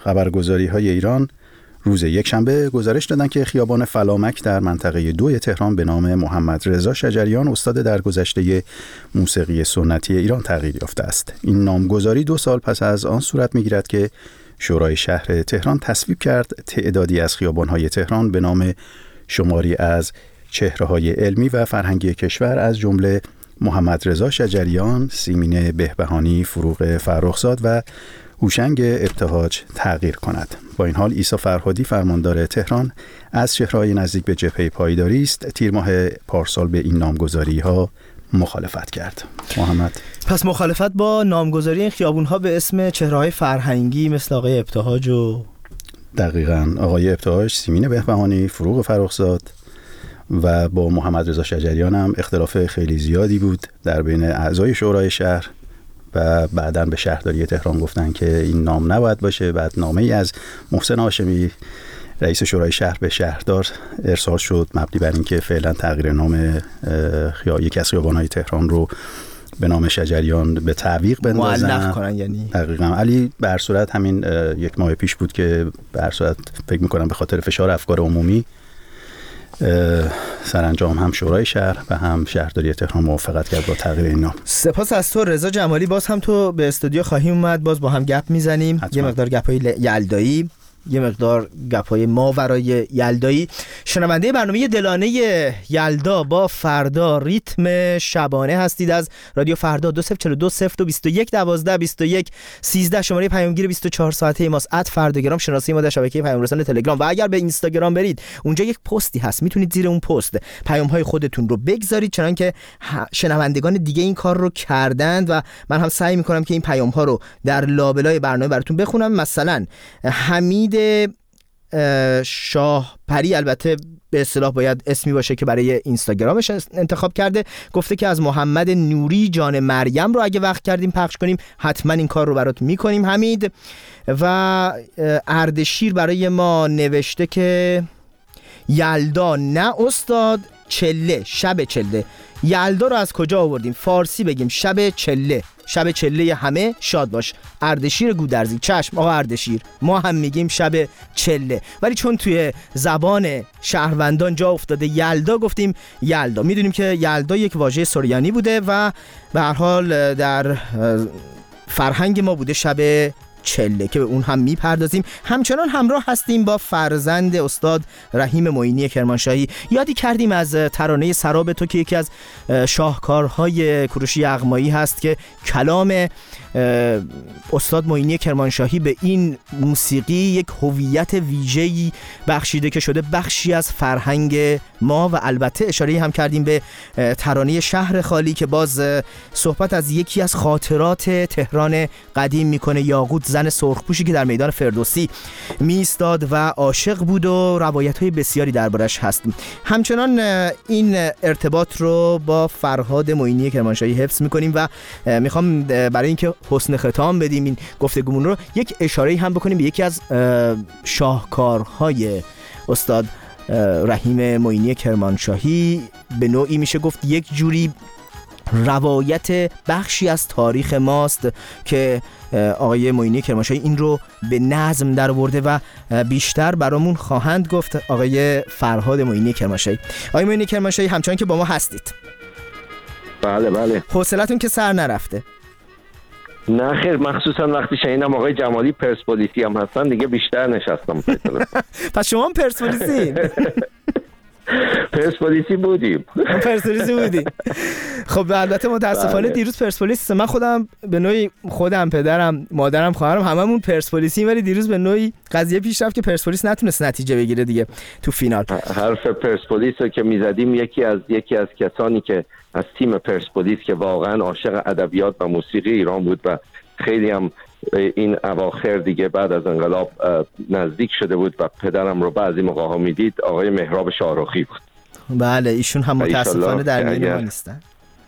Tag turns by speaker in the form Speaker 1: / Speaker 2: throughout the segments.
Speaker 1: خبرگزاری‌های ایران روز یکشنبه گزارش دادند که خیابان فلامک در منطقه 2 تهران به نام محمد رضا شجریان استاد درگذشته موسیقی سنتی ایران تغییر یافته است. این نامگذاری 2 سال پس از آن صورت می‌گیرد که شورای شهر تهران تصویب کرد تعدادی از خیابان‌های تهران به نام شماری از چهره‌های علمی و فرهنگی کشور از جمله محمد رضا شجریان، سیمین بهبهانی، فروغ فرخزاد و هوشنگ ابتهاج تغییر کند. با این حال عیسی فرهادی فرماندار تهران از چهره‌های نزدیک به جبهه پایداری است تیر ماه پارسال به این نامگذاری‌ها مخالفت کرد. محمد،
Speaker 2: پس مخالفت با نامگذاری این خیابون‌ها به اسم چهره‌های فرهنگی مثل آقای ابتهاج و
Speaker 1: دقیقاً آقای ابتهاج، سیمین بهبهانی، فروغ فرخزاد و با محمد رضا شجریان هم اختلاف خیلی زیادی بود در بین اعضای شورای شهر و بعداً به شهرداری تهران گفتن که این نام نباید باشه. بعد نامه‌ای از محسن هاشمی رئیس شورای شهر به شهردار ارسال شد مبنی بر اینکه فعلا تغییر نام یکی از خیابان‌های تهران رو به نام شجریان به تعویق بندازن،
Speaker 2: معلق کنن. یعنی
Speaker 1: دقیقاً علی به هر صورت همین 1 ماه پیش بود که به هر صورت فکر می‌کنم به خاطر فشار افکار عمومی سرانجام هم شورای شهر و هم شهرداری تهران موافقت کرد با تغییر این نام.
Speaker 2: سپاس از تو رضا جمالی. باز هم تو به استودیو خواهیم اومد، باز با هم گپ میزنیم. یه مقدار گپ‌های یلدایی، یه مقدار گپ‌های ماورای یلدایی. شنونده برنامه دلانه یلدا با فردا ریتم شبانه هستید از رادیو فردا. 2042 021 12 21 13 شماره پیامگیر 24 ساعته ماست. @فرداگرام شناسی ما در شبکه پیام رسان تلگرام. و اگر به اینستاگرام برید اونجا یک پستی هست، میتونید زیر اون پست پیام‌های خودتون رو بگذارید، چنان که شنوندگان دیگه این کار رو کردند و من هم سعی می‌کنم که این پیام‌ها رو در لابلای برنامه براتون بخونم. مثلا حمید شاهپری، البته به اصطلاح باید اسمی باشه که برای اینستاگرامش انتخاب کرده، گفته که از محمد نوری جان مریم رو اگه وقت کردیم پخش کنیم حتما این کار رو برات میکنیم حمید. و اردشیر برای ما نوشته که یلدا نه استاد، چله، شب چله. یلدا رو از کجا آوردیم؟ فارسی بگیم شب چله، شب چله همه شاد باش. اردشیر گودرزی، چشم آقا اردشیر، ما هم میگیم شب چله، ولی چون توی زبان شهروندان جا افتاده یلدا گفتیم یلدا. میدونیم که یلدا یک واژه سوریانی بوده و به هر حال در فرهنگ ما بوده شب چله که به اون هم میپردازیم. همچنان همراه هستیم با فرزند استاد رحیم معینی کرمانشاهی. یادی کردیم از ترانه سراب تو که یکی از شاهکارهای کوروش یغمایی هست که کلام استاد معینی کرمانشاهی به این موسیقی یک هویت ویژه‌ای بخشیده که شده بخشی از فرهنگ ما. و البته اشاره هم کردیم به ترانه شهر خالی که باز صحبت از یکی از خاطرات تهران قدیم میکنه. یاقوت زن سرخپوشی که در میدان فردوسی میستاد و عاشق بود و روایت‌های بسیاری دربارش هست. همچنان این ارتباط رو با فرهاد معینی کرمانشاهی حفظ میکنیم و میخوام برای اینکه حسن ختام بدیم این گفتگومون رو یک اشاره هم بکنیم به یکی از شاهکارهای استاد رحیم معینی کرمانشاهی. به نوعی میشه گفت یک جوری روایت بخشی از تاریخ ماست که آقای معینی کرمانشاهی این رو به نظم در آورده و بیشتر برامون خواهند گفت آقای فرهاد معینی کرمانشاهی. آقای معینی کرمانشاهی همچنان که با ما هستید.
Speaker 3: بله بله.
Speaker 2: حوصلتون که سر نرفته؟
Speaker 3: نه خیر، مخصوصا وقتی شنیدم آقای جمالی پرسپولیسی هم هستن دیگه بیشتر نشستم.
Speaker 2: پس شما هم پرسپولیسین؟
Speaker 3: پرسپولیسی بودیم.
Speaker 2: پرسپولیسی بودی. خب البته متاسفانه دیروز پرسپولیس، من خودم به نوعی خودم، پدرم، مادرم، خواهرم هممون پرسپولیسیم، ولی دیروز به نوعی قضیه پیش رفت که پرسپولیس نتونست نتیجه بگیره دیگه تو فینال.
Speaker 3: حرف پرسپولیس رو که میزدیم یکی از کسانی که از تیم پرسپولیس که واقعا عاشق ادبیات و موسیقی ایران بود و خیلی هم این اواخر دیگه بعد از انقلاب نزدیک شده بود و پدرم رو بعضی موقع‌ها میدید، آقای مهراب شاهرخی بود.
Speaker 2: بله ایشون هم متاسفانه در میان ما نیستن.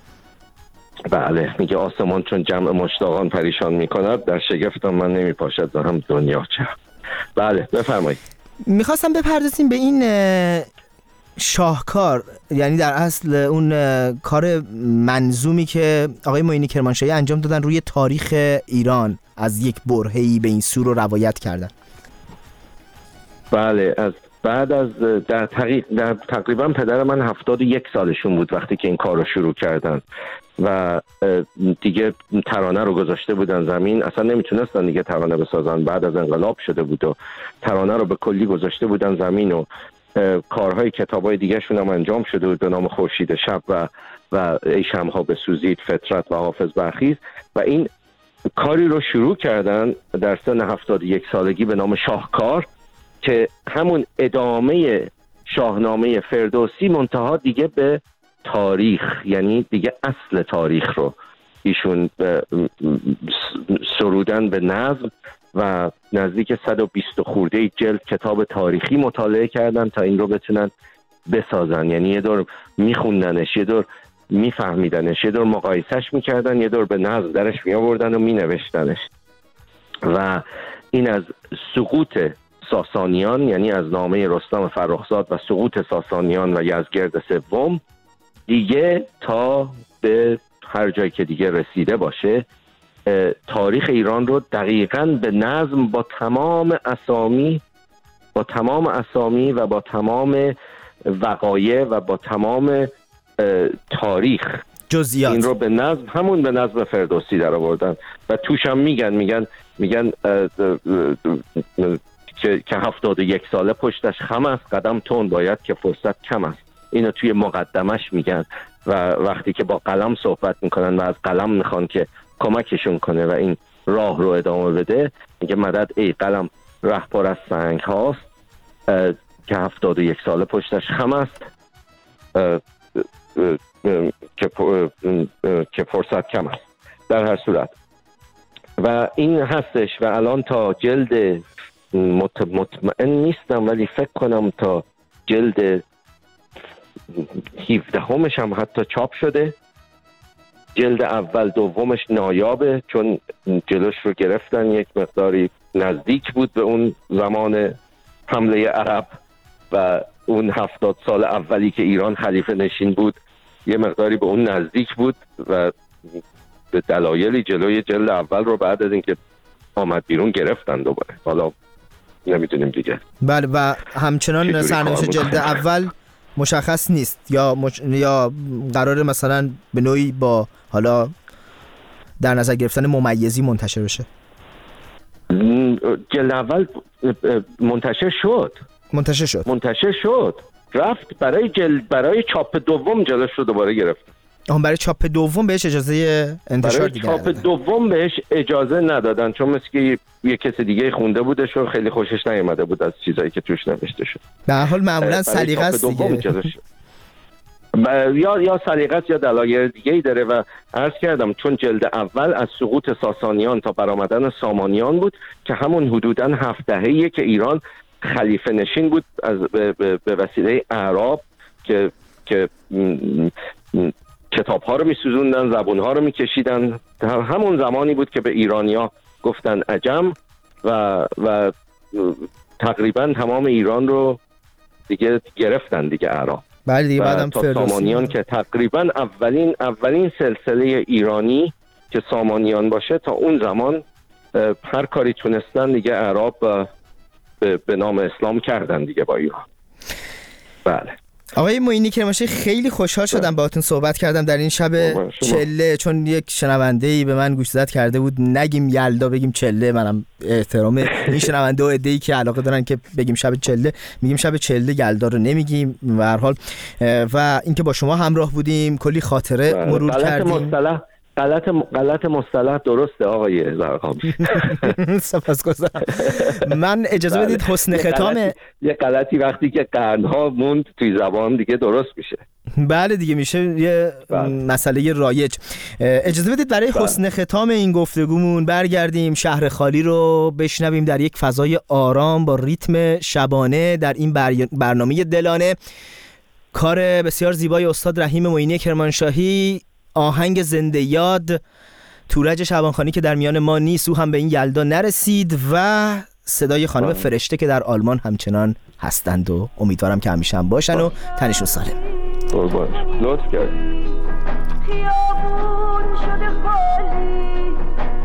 Speaker 3: بله میگه آسمان چون جمع مشتاقان پریشان میکند، در شگفتم من نمیپاشد دارم دنیا چه. بله بفرمایید.
Speaker 2: میخواستم بپردازیم به این شاهکار، یعنی در اصل اون کار منظومی که آقای معینی کرمانشاهی انجام دادن روی تاریخ ایران از یک برهه‌ای به این سو رو روایت کردن.
Speaker 3: بله، از بعد از در تقریبا پدر من 71 سالشون بود وقتی که این کار رو شروع کردن و دیگه ترانه رو گذاشته بودن زمین، اصلا نمیتونستن دیگه ترانه بسازن، بعد از انقلاب شده بود و ترانه رو به کلی گذاشته بودن زمین و کارهای کتابای دیگه شون هم انجام شده بود به نام خورشید شب و ای شمع‌ها بسوزید، فطرت و حافظ برخیز، و این کاری رو شروع کردن در سن 71 سالگی به نام شاهکار که همون ادامه شاهنامه فردوسی منتها دیگه به تاریخ، یعنی دیگه اصل تاریخ رو ایشون سرودن به نظم و نزدیک 120 خورده جلد کتاب تاریخی مطالعه کردن تا این رو بتونن بسازن. یعنی یه دور میخوندنش، یه دور میفهمیدنش، یه دور مقایسش میکردن، یه دور به نظم درش میآوردن و مینوشتنش. و این از سقوط ساسانیان، یعنی از نامه رستم فرخزاد و سقوط ساسانیان و یزدگرد سوم دیگه تا به هر جایی که دیگه رسیده باشه، تاریخ ایران رو دقیقاً به نظم با تمام اسامی و با تمام وقایع و با تمام تاریخ
Speaker 2: جزئیات
Speaker 3: این رو به نظم، همون به نظم فردوسی در آوردن و توش هم میگن که 71 ساله پشتش خم است، قدم تون باید که فرصت کم است. اینو توی مقدمش میگن و وقتی که با قلم صحبت میکنن و از قلم میخوان که کمکشون کنه و این راه رو ادامه بده، میگه مدد ای قلم رهبر از سنگ هاست که 71 ساله پشتش خم است که فرصت کم است. در هر صورت و این هستش و الان تا جلد مطمئن نیستم ولی فکر کنم تا جلد 17 همش هم حتی چاپ شده. جلد اول دومش نایابه چون جلوش رو گرفتن، یک مقداری نزدیک بود به اون زمان حمله عرب و اون 70 سال اولی که ایران خلیفه نشین بود یه مقداری به اون نزدیک بود و به دلایلی جلوی جلد اول رو بعد از اینکه آمد بیرون گرفتن دوباره. حالا نمیدونیم دیگه.
Speaker 2: بله و همچنان سرنوشت جلد اول مشخص نیست یا قراره مثلا به نوعی با حالا در نظر گرفتن ممیزی منتشر بشه.
Speaker 3: جلد اول منتشر شد رفت برای چاپ دوم جلوش رو دوباره گرفت.
Speaker 2: برای چاپ دوم بهش اجازه انتشار دیگه
Speaker 3: چاپ دوم بهش اجازه ندادن چون مثل که یه کسی دیگه خونده بودش و خیلی خوشش نیومده بود از چیزایی که توش نوشته شد.
Speaker 2: به هر حال معمولا سلیقه است دیگه.
Speaker 3: یا سلیقه است یا دلایل دیگه‌ای داره و عرض کردم چون جلد اول از سقوط ساسانیان تا برآمدن سامانیان بود که همون حدوداً 7 دهه‌ایه که ایران خلیفه نشین بود از به وسیله اعراب که کتاب ها رو میسوزوندن، زبون ها رو میکشیدن. همون زمانی بود که به ایرانیا گفتن عجم و تقریبا تمام ایران رو دیگه گرفتن دیگه اعراب.
Speaker 2: بله دیگه بعدم
Speaker 3: تا سامانیان که تقریبا اولین سلسله ایرانی که سامانیان باشه تا اون زمان هر کاری تونستن دیگه اعراب به نام اسلام کردن دیگه با ایران. بله
Speaker 2: آقای معینی کرمانشاهی خیلی خوشحال شدم باهاتون صحبت کردم در این شب چله، چون یک شنونده‌ای به من گوشزد کرده بود نگیم یلدا بگیم چله. منم احترام این شنونده و عده‌ای که علاقه دارن که بگیم شب چله میگیم شب چله، یلدا رو نمیگیم. به هر حال و اینکه با شما همراه بودیم کلی خاطره مرور کردیم.
Speaker 3: غلط مصطلح درسته آقای زرقامی.
Speaker 2: سپاسگزارم. من اجازه بدید حسن ختام
Speaker 3: یه غلطی وقتی که قرنها موند توی زبان دیگه درست میشه.
Speaker 2: بله دیگه میشه یه مسئله رایج. اجازه بدید برای حسن ختام این گفتگومون برگردیم شهر خالی رو بشنویم در یک فضای آرام با ریتم شبانه در این برنامه دلانه. کار بسیار زیبای استاد رحیم معینی کرمانشاهی، آهنگ زنده یاد، تورج شعبانخانی که در میان ما نیست، او هم به این یلدا نرسید، و صدای خانم فرشته که در آلمان همچنان هستند و امیدوارم که همیشه هم باشن و تنشون سالم.
Speaker 3: لطف کرد.
Speaker 4: خیابون شده خالی دیگه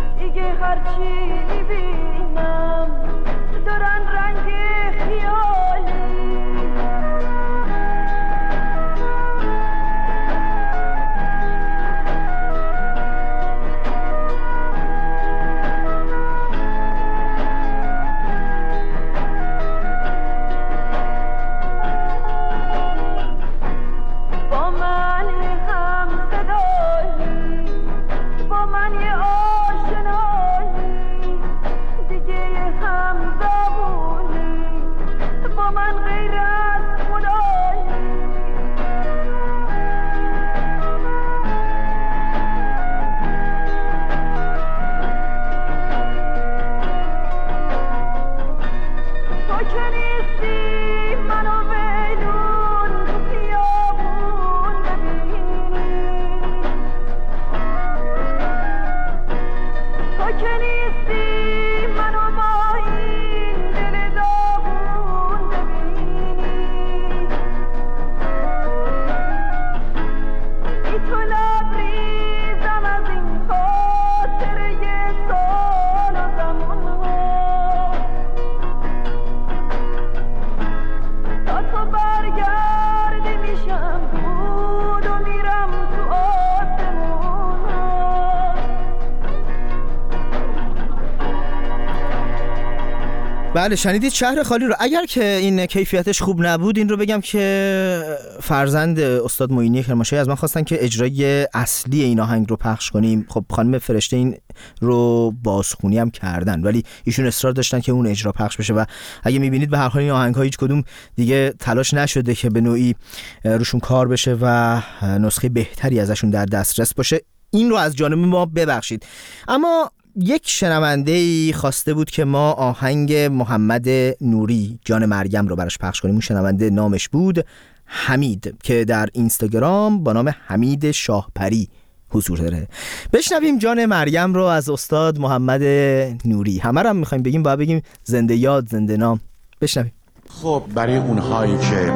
Speaker 2: بله شنیدید شهر خالی رو. اگر که این کیفیتش خوب نبود این رو بگم که فرزند استاد معینی کرمانشاهی از من خواستن که اجرای اصلی این آهنگ رو پخش کنیم. خب خانم فرشته این رو بازخونی هم کردن ولی ایشون اصرار داشتن که اون اجرا پخش بشه و اگه میبینید به هر حال این آهنگ ها هیچ کدوم دیگه تلاش نشده که به نوعی روشون کار بشه و نسخه بهتری ازشون در دسترس باشه. این رو از جانب ما ببخشید. اما یک شنونده‌ای خواسته بود که ما آهنگ محمد نوری جان مریم رو براش پخش کنیم. اون شنونده نامش بود حمید که در اینستاگرام با نام حمید شاهپری حضور داره. بشنویم جان مریم رو از استاد محمد نوری. همه رو هم میخوایم بگیم، باید بگیم زنده یاد زنده نام. بشنویم.
Speaker 4: خب برای اونهایی که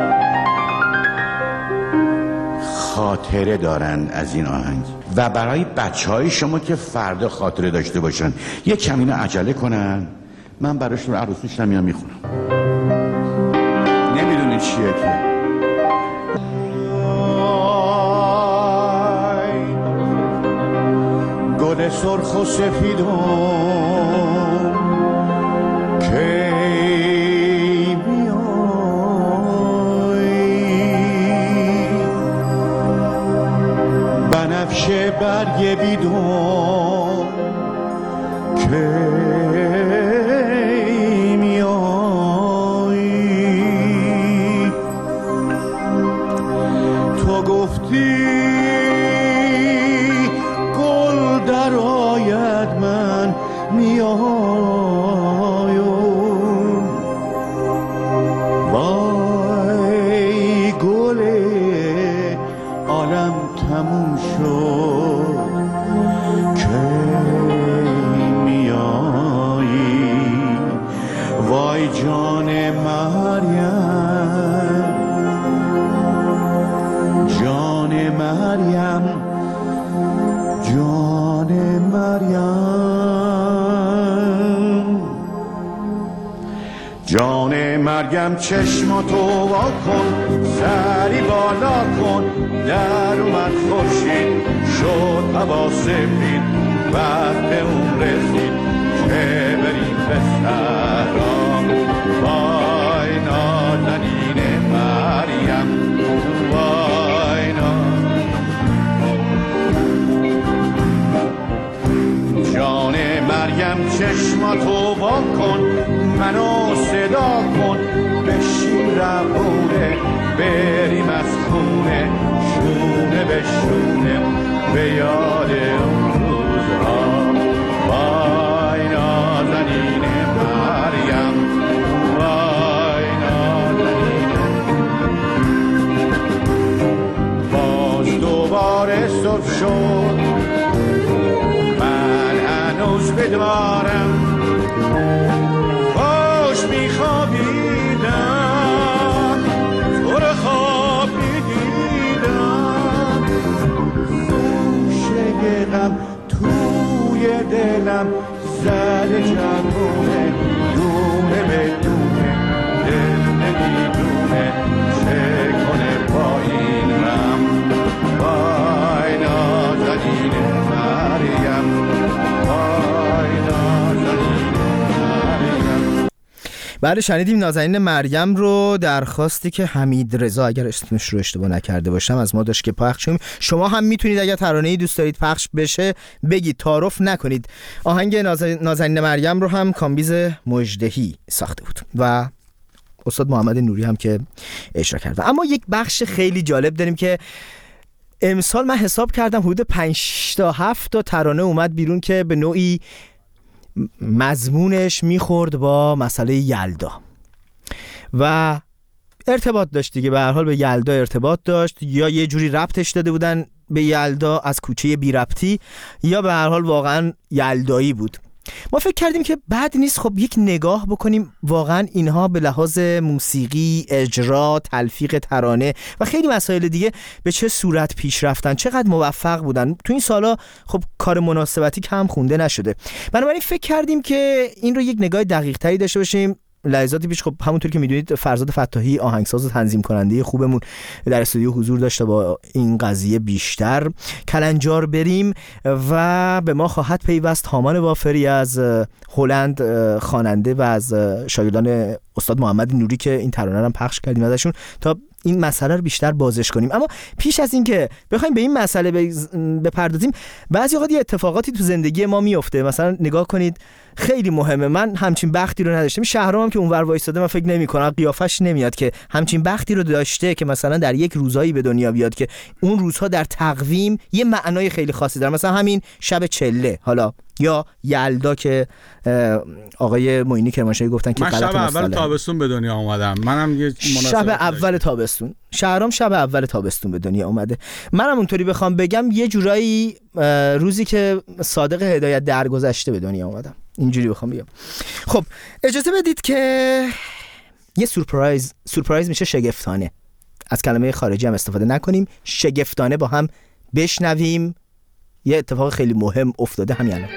Speaker 4: خاطره دارن از این آهنگ و برای بچهای شما که فردا خاطره داشته باشن یه کمی اینو عجله کنن، من براشون عروسیش نمیام میخونم. نمیدونی چیه که گل سرخ و سفیدم که بنفشه برگ بیدون که میایی، تو گفتی گل در آید من میایم، وای گل عالم تموم شد که میایی، وای جان مریم جان مریم جان مریم جان مریم چشماتو وا کن، سری بالا کن، در اومد خورشید شد هوا سفید، وقت اون رسید که بریم به صحرا، وای نازنین مریم وای جان مریم چشماتو وا کن، منو صدا کن، بشین رهونه بریم از خونه، شونه به شونه به یاد اون روزها، وای نازنین مریم وای نازنین. باز دوباره صبح شد، من هنوز بدوارم، باش میخوابیدم، تو رو خواب میدیدم، خوشه غم توی دلم
Speaker 2: بله شنیدیم نازنین مریم رو، درخواستی که حمید رضا اگر اسمش رو اشتباه نکرده باشم از ما داشت که پخش کنیم. شما هم میتونید اگر ترانه‌ای دوست دارید پخش بشه بگید، تعارف نکنید. آهنگ نازنین مریم رو هم کامبیز مژدهی ساخته بود و استاد محمد نوری هم که اجرا کرده. اما یک بخش خیلی جالب داریم که امسال من حساب کردم حدود 5 تا 7 تا ترانه اومد بیرون که به نوعی مضمونش میخورد با مسئله یلدا و ارتباط داشت دیگه، به هر حال به یلدا ارتباط داشت، یا یه جوری ربطش داده بودن به یلدا از کوچه بی ربطی، یا به هر حال واقعا یلدایی بود. ما فکر کردیم که بد نیست خب یک نگاه بکنیم واقعا اینها به لحاظ موسیقی، اجرا، تلفیق ترانه و خیلی مسائل دیگه به چه صورت پیش رفتن، چقدر موفق بودن. تو این سالا خب کار مناسبتی کم خونده نشده، بنابراین فکر کردیم که این رو یک نگاه دقیق تری داشته باشیم. لحظاتی پیش خب همونطور که میدونید فرزاد فتاحی آهنگساز و تنظیم کننده خوبمون در استودیو حضور داشته با این قضیه بیشتر کلنجار بریم و به ما خواهد پیوست هامان وافری از هلند، خواننده و از شاگردان استاد محمد نوری که این ترانه رو پخش کردیم ازشون تا این مسئله رو بیشتر بازش کنیم. اما پیش از این که بخوایم به این مسئله بپردازیم، بعضی اوقات اتفاقاتی تو زندگی ما میفته. مثلا نگاه کنید خیلی مهمه، من همچین بختی رو نداشتم. شهرام هم که اونور وایساده من فکر نمی‌کنم قیافش نمیاد که همچین بختی رو داشته که مثلا در یک روزایی به دنیا بیاد که اون روزها در تقویم یه معنای خیلی خاصی داره. مثلا همین شب چله حالا یا یلدا که آقای معینی کرمانشاهی گفتن که
Speaker 5: من شب اول تابستون به دنیا اومدم. منم یه
Speaker 2: شب اول تابستون، شهرام شب اول تابستون به دنیا اومده. منم اونطوری بخوام بگم یه جورایی روزی که صادق هدایت درگذشته به دنیا اومدم، اینجوری بخوام بگم. خب اجازه بدید که یه سورپرایز میشه شگفتانه، از کلمه خارجی هم استفاده نکنیم، شگفتانه با هم بشنویم. یه اتفاق خیلی مهم افتاده همین الان.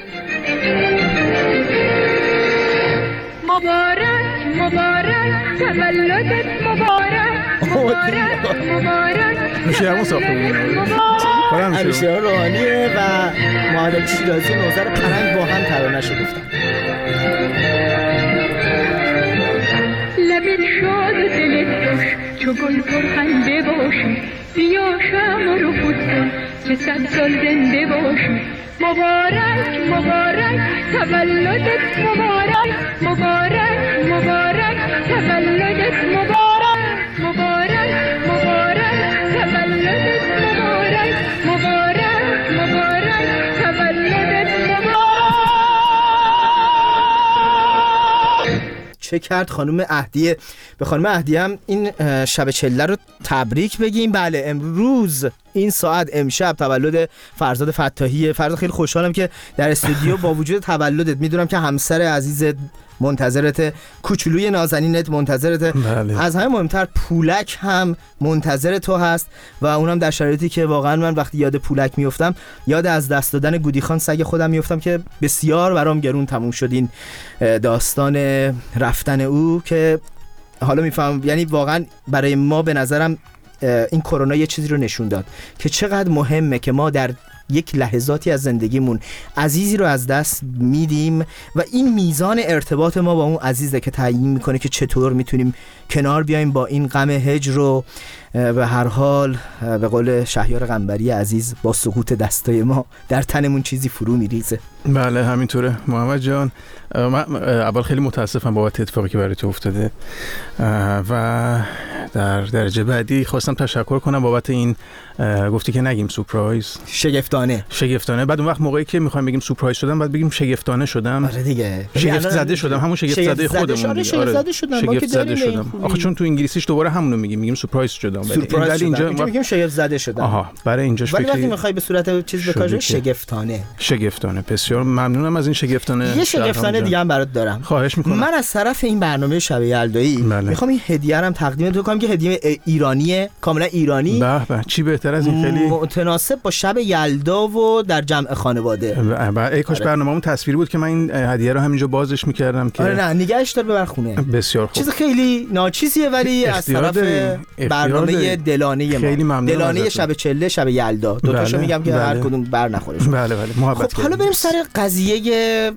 Speaker 6: مبارک مبارک تولدت مبارک مبارک مبارک.
Speaker 5: میشه همون ساخته بودیم
Speaker 2: همیشه روحانیه و معادل شیرازی نوزر پرنگ با هم ترانه‌شو گفتن.
Speaker 6: لبت شاد و دلت خوش چو گل پرخنده باشی، بیا شمع رو خود کن که 100 سال زنده باشی. مبارک مبارک تولدت مبارک مبارک مبارک تولدت مبارک مبارک مبارک تولدت مبارک مبارک مبارک تولدت مبارک.
Speaker 2: چه کرد خانم اهدیه؟ به خانم اهدیه هم این شب چله رو تبریک بگیم. بله امروز این ساعت امشب تولد فرزاد فتاحیه. فرزاد خیلی خوشحالم که در استودیو با وجود تولدت میدونم که همسر عزیزت منتظرت، کوچولوی نازنینت منتظرت، بله. از همه مهمتر پولک هم منتظر تو هست و اونم در شرایطی که واقعا من وقتی یاد پولک میافتم یاد از دست دادن گودیخان سگ خودم میافتم که بسیار برام گرون تموم شد این داستان رفتن او، که حالا میفهم یعنی واقعا برای ما به نظرم این کرونا یه چیزی رو نشون داد که چقدر مهمه که ما در یک لحظاتی از زندگیمون عزیزی رو از دست میدیم و این میزان ارتباط ما با اون عزیزه که تعیین میکنه که چطور میتونیم کنار بیایم با این غم هجر رو. به هر حال به قول شهریار قنبری عزیز با سقوط دستای ما در تنمون چیزی فرو میریزه.
Speaker 5: بله همینطوره محمد جان. من اول خیلی متاسفم بابت اتفاقی که برای تو افتاده و در درجه بعدی خواستم تشکر کنم بابت این گفتی که نگیم سورپرایز، شگفتانه. بعد اون وقت موقعی که میخوایم بگیم سورپرایز شدم بعد بگیم شگفتانه شدم.
Speaker 2: آره دیگه
Speaker 5: شگفت زده شدم، همون شگفت زده خودمون.
Speaker 2: شگفت زده شدم.
Speaker 5: آخه چون تو انگلیسیش دوباره همونو میگیم سورپرایز شدم.
Speaker 2: ولی اینجا میگیم شگفت زده شدم.
Speaker 5: آها برای اینجاش
Speaker 2: ولی وقتی میخوای به صورت چیز بکاری شگفتانه. بسیار
Speaker 5: ممنونم از این شگفتانه.
Speaker 2: یه شگفتانه دیگه هم برات دارم.
Speaker 5: خواهش میکنم.
Speaker 2: من از طرف این برنامه شب یلدایی میخوام این هدیه رو تقدیم تو کنم که هدیه ایرانیه، کاملا ایرانی.
Speaker 5: به به چی بهتر از این، خیلی
Speaker 2: متناسب با شب یلدا و در جمع خانواده.
Speaker 5: ای کاش برنامه‌مون تصویری بود که من این هدیه رو همینجا بازش میکردم که
Speaker 2: آره نه نگهش دار ببر خونه.
Speaker 5: بسیار خوب.
Speaker 2: چیز خیلی ناچیزیه ولی از طرف برنامه دلانه ما، دلانه شب چله شب یلدا، دو تاشو میگم که هر کدوم بر نخوره.
Speaker 5: بله محبت.
Speaker 2: خب حالا بریم سر قضیه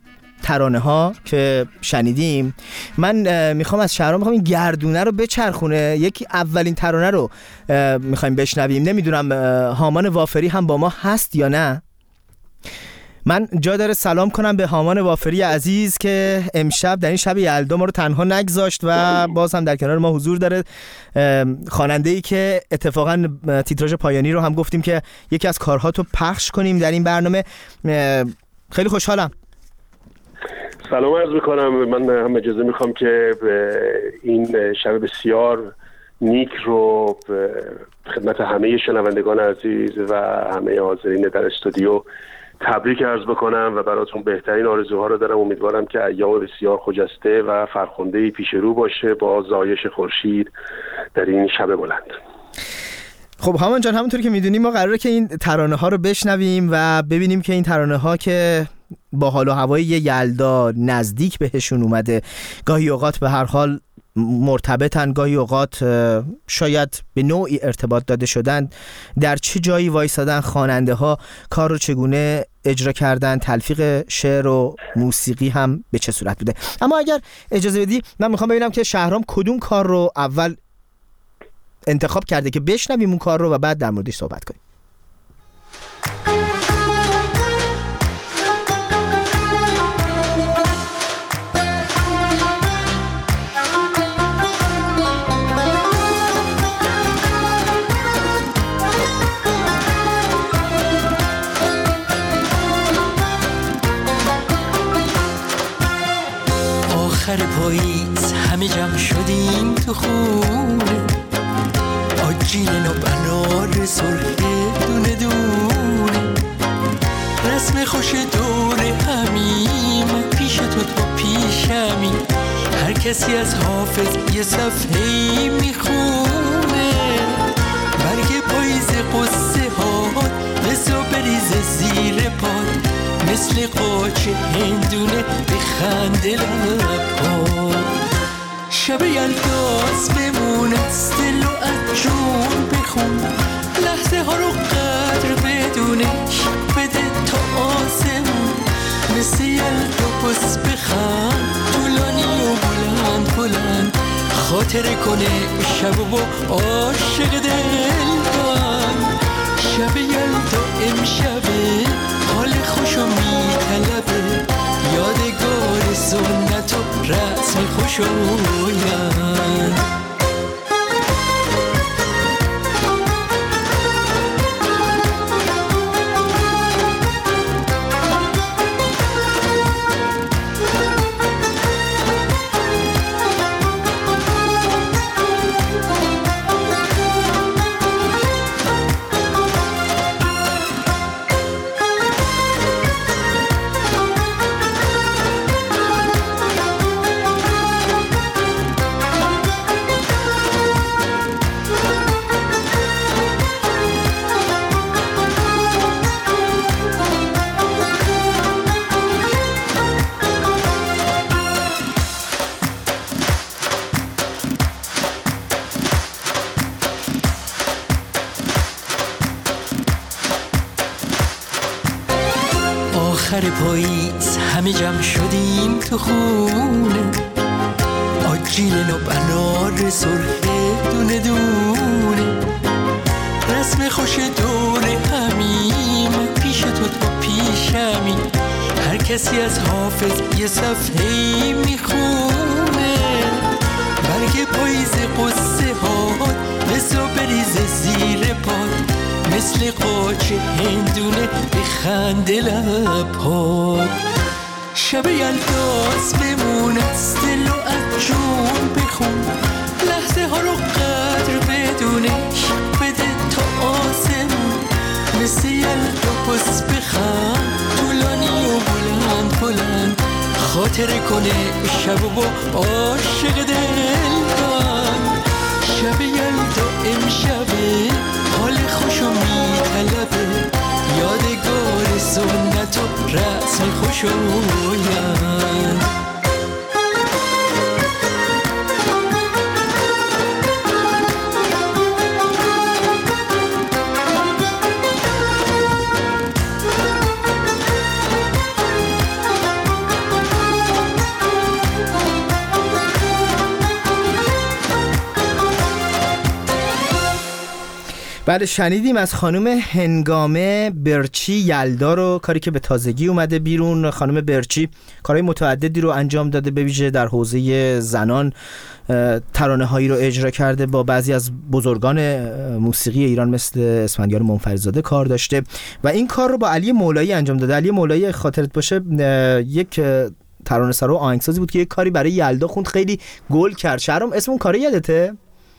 Speaker 2: ترانه ها که شنیدیم، من میخوام از شهرام این گردونه رو بچرخونه. یکی اولین ترانه رو میخوایم بشنویم. نمیدونم هامان وافری هم با ما هست یا نه. من جا داره سلام کنم به هامان وافری عزیز که امشب در این شب یلدا ما رو تنها نگذاشت و باز هم در کنار ما حضور داره. خواننده‌ای که اتفاقا تیتراژ پایانی رو هم گفتیم که یکی از کارهاتو پخش کنیم در این برنامه. خیلی خوشحالم.
Speaker 7: سلام عرض میکنم. من هم اجازه میخوام که این شب بسیار نیک رو خدمت همه شنوندگان عزیز و همه حاضرین در استودیو تبریک عرض بکنم و براتون بهترین آرزوها رو دارم. امیدوارم که ایام بسیار خجسته و فرخنده‌ای پیش رو باشه با زایش خورشید در این شب بلند.
Speaker 2: خب هامان جان، همونطوری که میدونیم ما قراره که این ترانه ها رو بشنویم و ببینیم که این ترانه ها که با حال و هوای یلدا نزدیک بهشون اومده، گاهی اوقات به هر حال مرتبطن، گاهی اوقات شاید به نوعی ارتباط داده شدن، در چه جایی وایسادن خواننده ها، کار رو چگونه اجرا کردن، تلفیق شعر و موسیقی هم به چه صورت بوده. اما اگر اجازه بدی من میخوام ببینم که شهرام کدوم کار رو اول انتخاب کرده که بشنویم اون کار رو و بعد در موردش صحبت کنیم.
Speaker 8: آخر پاییز همه جمع شدیم تو خونه، آجیل و بنار سرخ دونه دونه، رسم خوش دور همیم، پیش تو پیشمی، هر کسی از حافظ یه صفحه‌ای میخونه، برگ پاییز قصه ها بزا بریز زیر پاد، مثل قاچ هندونه بخنده لباد، شب یلداز بمون از دل و از جون بخون، لحظه ها رو قدر بدونش بده تا آسمون، مثل یلدا بس بخند طولانی و بلند بلند، خاطره کنه شب و عاشق دلبند، شب یلدا امشبه حال خوشو میطلبه، یادگار سنت و رسم خوشویند. آخر پاییز همه جمع شدیم تو خونه، آجیل و بنار سرخ دونه دونه، رسم خوش دور همیم، پیش تو پیشمی، هر کسی از حافظ یه صفحه‌ای میخونه، برگ پاییز قصه ها بزا بریز زیر پاد، مثل قاچ هندونه بخنده لباد، شب یلداز بمون از دل و از جون بخون، لحظه ها رو قدر بدونش بده تا آسمون، مثل یلدا بس بخند طولانی و بلند بلند، خاطره کنه شب و عاشق دلبند، شب یلدا امشبه حال خوشو میطلبه، یادگار سنت و رسم خوشویند.
Speaker 2: بله شنیدیم از خانم هنگامه برچی یلدا رو، کاری که به تازگی اومده بیرون. خانم برچی کارهای متعددی رو انجام داده، به ویژه در حوزه زنان ترانه هایی رو اجرا کرده، با بعضی از بزرگان موسیقی ایران مثل اسفندیار منفردزاده کار داشته و این کار رو با علی مولایی انجام داده. علی مولایی خاطرت باشه یک ترانه سرا و آهنگسازی بود که یک کاری برای یلدا خوند، خیلی گل کرد. شهرام اسم اون کاره یادته؟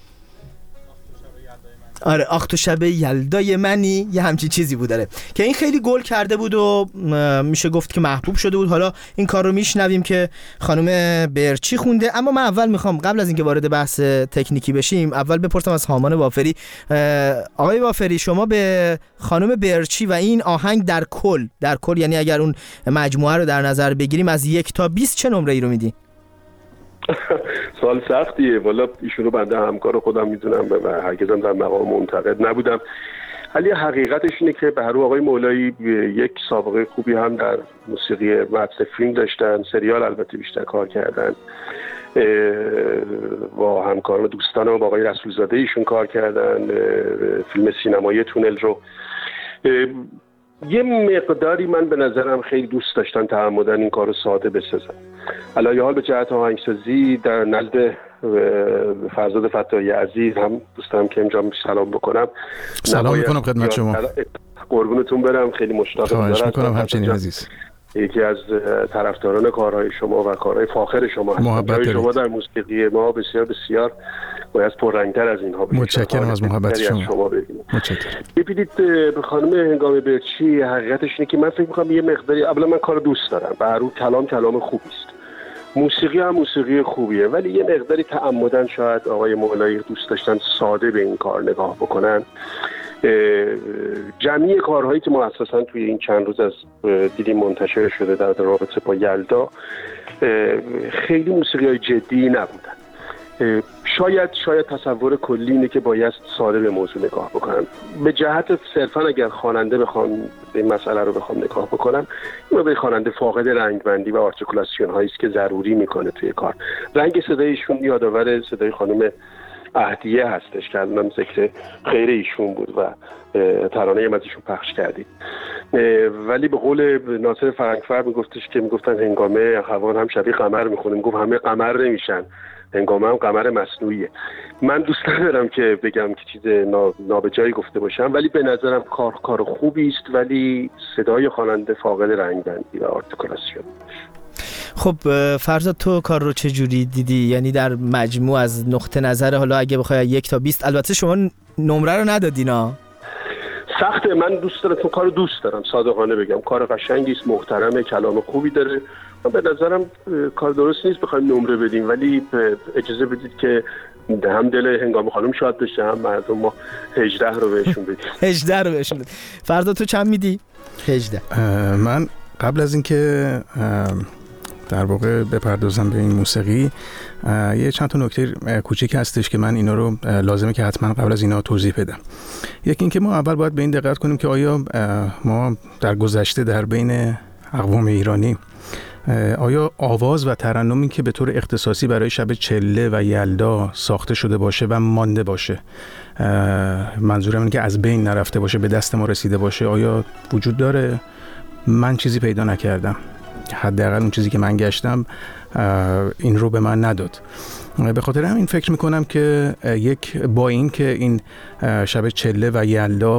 Speaker 2: آره، آخ تو شب یلدای منی، یه همچین چیزی بود داره که این خیلی گل کرده بود و میشه گفت که محبوب شده بود. حالا این کار رو میشنویم که خانم برچی خونده. اما من اول میخوام قبل از اینکه وارد بحث تکنیکی بشیم اول بپرسم از هامان وافری. آقای وافری، شما به خانم برچی و این آهنگ در کل یعنی اگر اون مجموعه رو در نظر بگیریم از 1 تا 20 چه نمره ای رو میدی؟
Speaker 7: سوال سختیه، والا ایشونو بنده همکار خودم میدونم و هرگزم در مقام منتقد نبودم، ولی حقیقتش اینه که به هر رو آقای مولایی یک سابقه خوبی هم در موسیقی متن فیلم داشتن، سریال البته بیشتر کار کردن، با همکاران دوستان و با آقای رسولزاده ایشون کار کردن، فیلم سینمایی تونل رو یه مقداری من به نظرم خیلی دوست داشتن تعمدن این کارو ساده بسازن. علاوه حال به جهت آهنگسازی در نزد فرزاد فتاحی عزیز هم دوستم که اینجا سلام بکنم.
Speaker 5: سلام میکنم خدمت شما.
Speaker 7: قربونتون برم، خیلی مشتاقم.
Speaker 5: خواهش میکنم همچنین عزیز.
Speaker 7: یکی از طرفداران کارهای شما و کارهای فاخر شما هستم. شما در موسیقی ما بسیار بسیار باید پررنگتر از اینها بشه.
Speaker 5: متشکرم از محبت شما.
Speaker 7: متشکرم. ببینید به خانم هنگامه برچی حقیقتش اینه که من فکر می‌کنم یه مقداری، اولا من کارو دوست دارم و رو کلام خوبی است، موسیقی هم موسیقی خوبیه، ولی یه مقداری تعمدن شاید آقای مولایی دوست داشتن ساده به این کار نگاه بکنن. جمعی کارهایی که ما اساسا توی این چند روز از دیدیم منتشر شده در رابطه با یلدا خیلی موسیقی‌های جدی نبودن. شاید تصور کلی اینه که باید ساده به موضوع نگاه بکنم. به جهت صرفا اگر خواننده بخوام این مسئله رو بخوام نگاه بکنم، این به خواننده فاقد رنگبندی و آرتیکولاسیون هایی است که ضروری میکنه توی کار. رنگ صدایشون یادآور صدای خانم اهدیه هستش که الان ذکر خیر ایشون بود و ترانه هم از ایشون پخش کردید، ولی به قول ناصر فرنگفر میگفتن هنگامه اخوان هم شبیه قمر میخونه، میگفت همه قمر نمیشن، هنگامه هم قمر مصنوعیه. من دوست ندارم که بگم که چیز نابجایی گفته باشم، ولی به نظرم کار خوبی است، ولی صدای خواننده فاقد رنگبندی و آرتیکولاسیون.
Speaker 2: خب فرزاد، تو کار رو چه جوری دیدی؟ یعنی در مجموع از نقطه نظر، حالا اگه بخوای 1 تا 20، البته شما نمره رو ندادینا.
Speaker 7: سخته، من دوست دارم، تو کارو دوست دارم، صادقانه بگم کار قشنگی است، محترمه، کلام خوبی داره. من به نظرم کار درست نیست بخوایم نمره بدیم، ولی اجازه بدید که هم دل هنگام خانم شاد بشه، هم مردم ما 18 رو بهشون بدیم. 18 رو بهشون بدیم.
Speaker 2: فردا تو چند میدی؟ 18.
Speaker 5: من قبل از اینکه در واقع بپردازم به این موسیقی، یه چند تا نکته کوچیک هستش که من اینا رو لازمه که حتما قبل از اینا توضیح بدم. یکی اینکه ما اول باید به این دقت کنیم که آیا ما در گذشته در بین اقوام ایرانی آیا آواز و ترنمی که به طور اختصاصی برای شب چله و یلدا ساخته شده باشه و مانده باشه، منظورم اینه که از بین نرفته باشه، به دست ما رسیده باشه، آیا وجود داره؟ من چیزی پیدا نکردم. حداقل اون چیزی که من گشتم این رو به من نداد. به خاطر همین فکر میکنم که با این که این شب چله و یلدا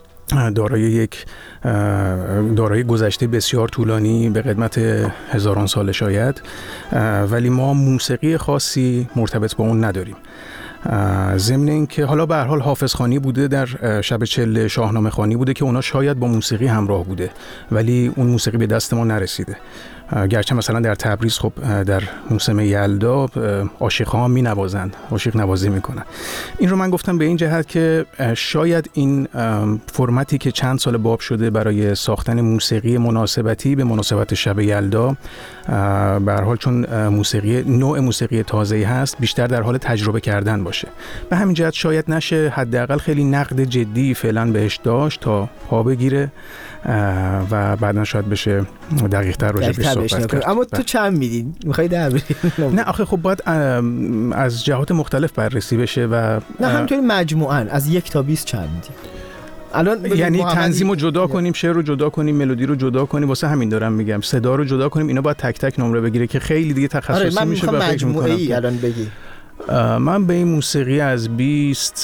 Speaker 5: دارای گذشته بسیار طولانی به قدمت هزاران سال شاید، ولی ما موسیقی خاصی مرتبط با اون نداریم. ضمن این که حالا به هر حال حافظ خوانی بوده در شب چله، شاهنامه خوانی بوده که اونا شاید با موسیقی همراه بوده، ولی اون موسیقی به دست ما نرسیده. گرچه مثلا در تبریز خب در موسم یلدا عاشق‌ها می نوازند، عاشق نوازی میکنن. این رو من گفتم به این جهت که شاید این فرمتی که چند سال باب شده برای ساختن موسیقی مناسبتی به مناسبت شب یلدا، به هر حال چون نوع موسیقی تازه‌ای هست، بیشتر در حال تجربه کردن باشه. به همین جهت شاید نشه حداقل خیلی نقد جدی فعلا بهش داشت تا پا بگیره و بعداً شاید بشه دقیق‌تر راجع بهش
Speaker 2: بشنیم. اما تو چند میدی؟ میخوای 10 بدی؟
Speaker 5: نه آخه خب باید از جهات مختلف بررسی بشه و
Speaker 2: نه همینطوری مجموعاً از 1 تا 20 چند میدی؟ الان
Speaker 5: یعنی تنظیم رو جدا کنیم، شعر رو جدا کنیم، ملودی رو جدا کنیم، واسه همین دارم میگم صدا رو جدا کنیم، اینا باید تک تک نمره بگیره که خیلی دیگه تخصصی میشه.
Speaker 2: من مجموعی الان بگی.
Speaker 5: من به این موسیقی از 20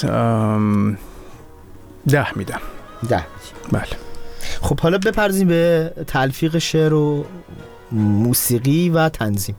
Speaker 5: 10 میدم.
Speaker 2: 10.
Speaker 5: بله.
Speaker 2: خب حالا بپرزیم به تلفیق شعر و موسیقی و تنظیم.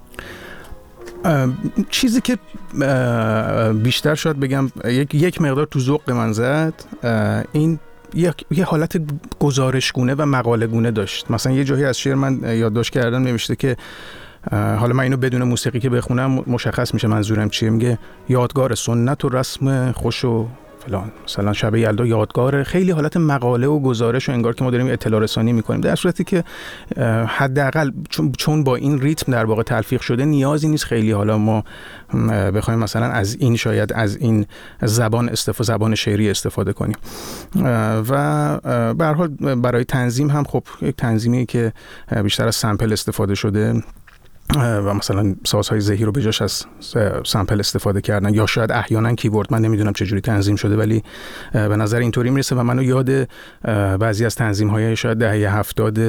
Speaker 5: چیزی که بیشتر شاید بگم یک مقدار تو ذوق من زد، این یه حالت گزارشگونه و مقاله‌گونه داشت. مثلا یه جایی از شعر من یادداشت کردم نوشته که حالا من اینو بدون موسیقی که بخونم مشخص میشه منظورم چیه. میگه یادگار سنت و رسم خوش و فلان، مثلا شب یلدا یادگار، خیلی حالت مقاله و گزارش و انگار که ما داریم اطلاع رسانی میکنیم، در صورتی که حداقل چون با این ریتم در واقع تلفیق شده نیازی نیست خیلی حالا ما بخوایم مثلا از این شاید از این زبان شعری استفاده کنیم. و به هر حال برای تنظیم هم خب یک تنظیمی که بیشتر از سمپل استفاده شده و مثلا سازهای ذهی رو به جاش از سامپل استفاده کردن یا شاید احیانا کیبورد، من نمیدونم چه جوری تنظیم شده ولی به نظر اینطوری میرسه و منو یاد بعضی از تنظیم‌های شاید دهه 70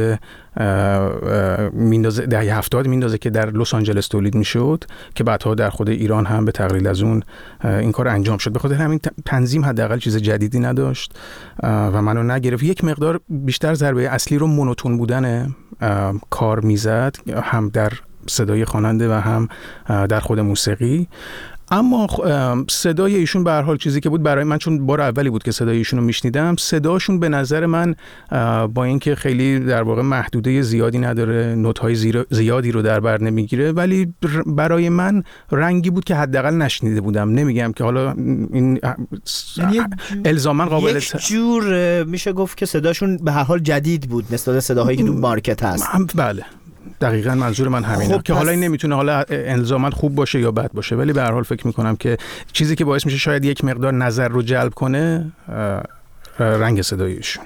Speaker 5: میندازه که در لس آنجلس تولید میشد که بعدها در خود ایران هم به تقلید از اون این کار انجام شد. به خاطر همین تنظیم حداقل چیز جدیدی نداشت و منو نگرفت. یک مقدار بیشتر ضربه اصلی رو مونوتون بودن کار میزد، هم در صدای خواننده و هم در خود موسیقی. اما صدای ایشون به هر حال چیزی که بود برای من، چون بار اولی بود که صدای ایشون رو میشنیدم، صداشون به نظر من با اینکه خیلی در واقع محدوده زیادی نداره، نوت‌های زیادی رو در بر نمیگیره، ولی برای من رنگی بود که حداقل نشنیده بودم. نمیگم که حالا این الزاما قابل
Speaker 2: یک جور میشه گفت که صداشون به هر حال جدید بود نسبت به صداهایی که تو مارکت هست.
Speaker 5: بله دقیقاً منظور من همینه. خب که حالا این نمیتونه حالا الزاماً خوب باشه یا بد باشه، ولی به هر حال فکر میکنم که چیزی که باعث میشه شاید یک مقدار نظر رو جلب کنه رنگ صدایشون.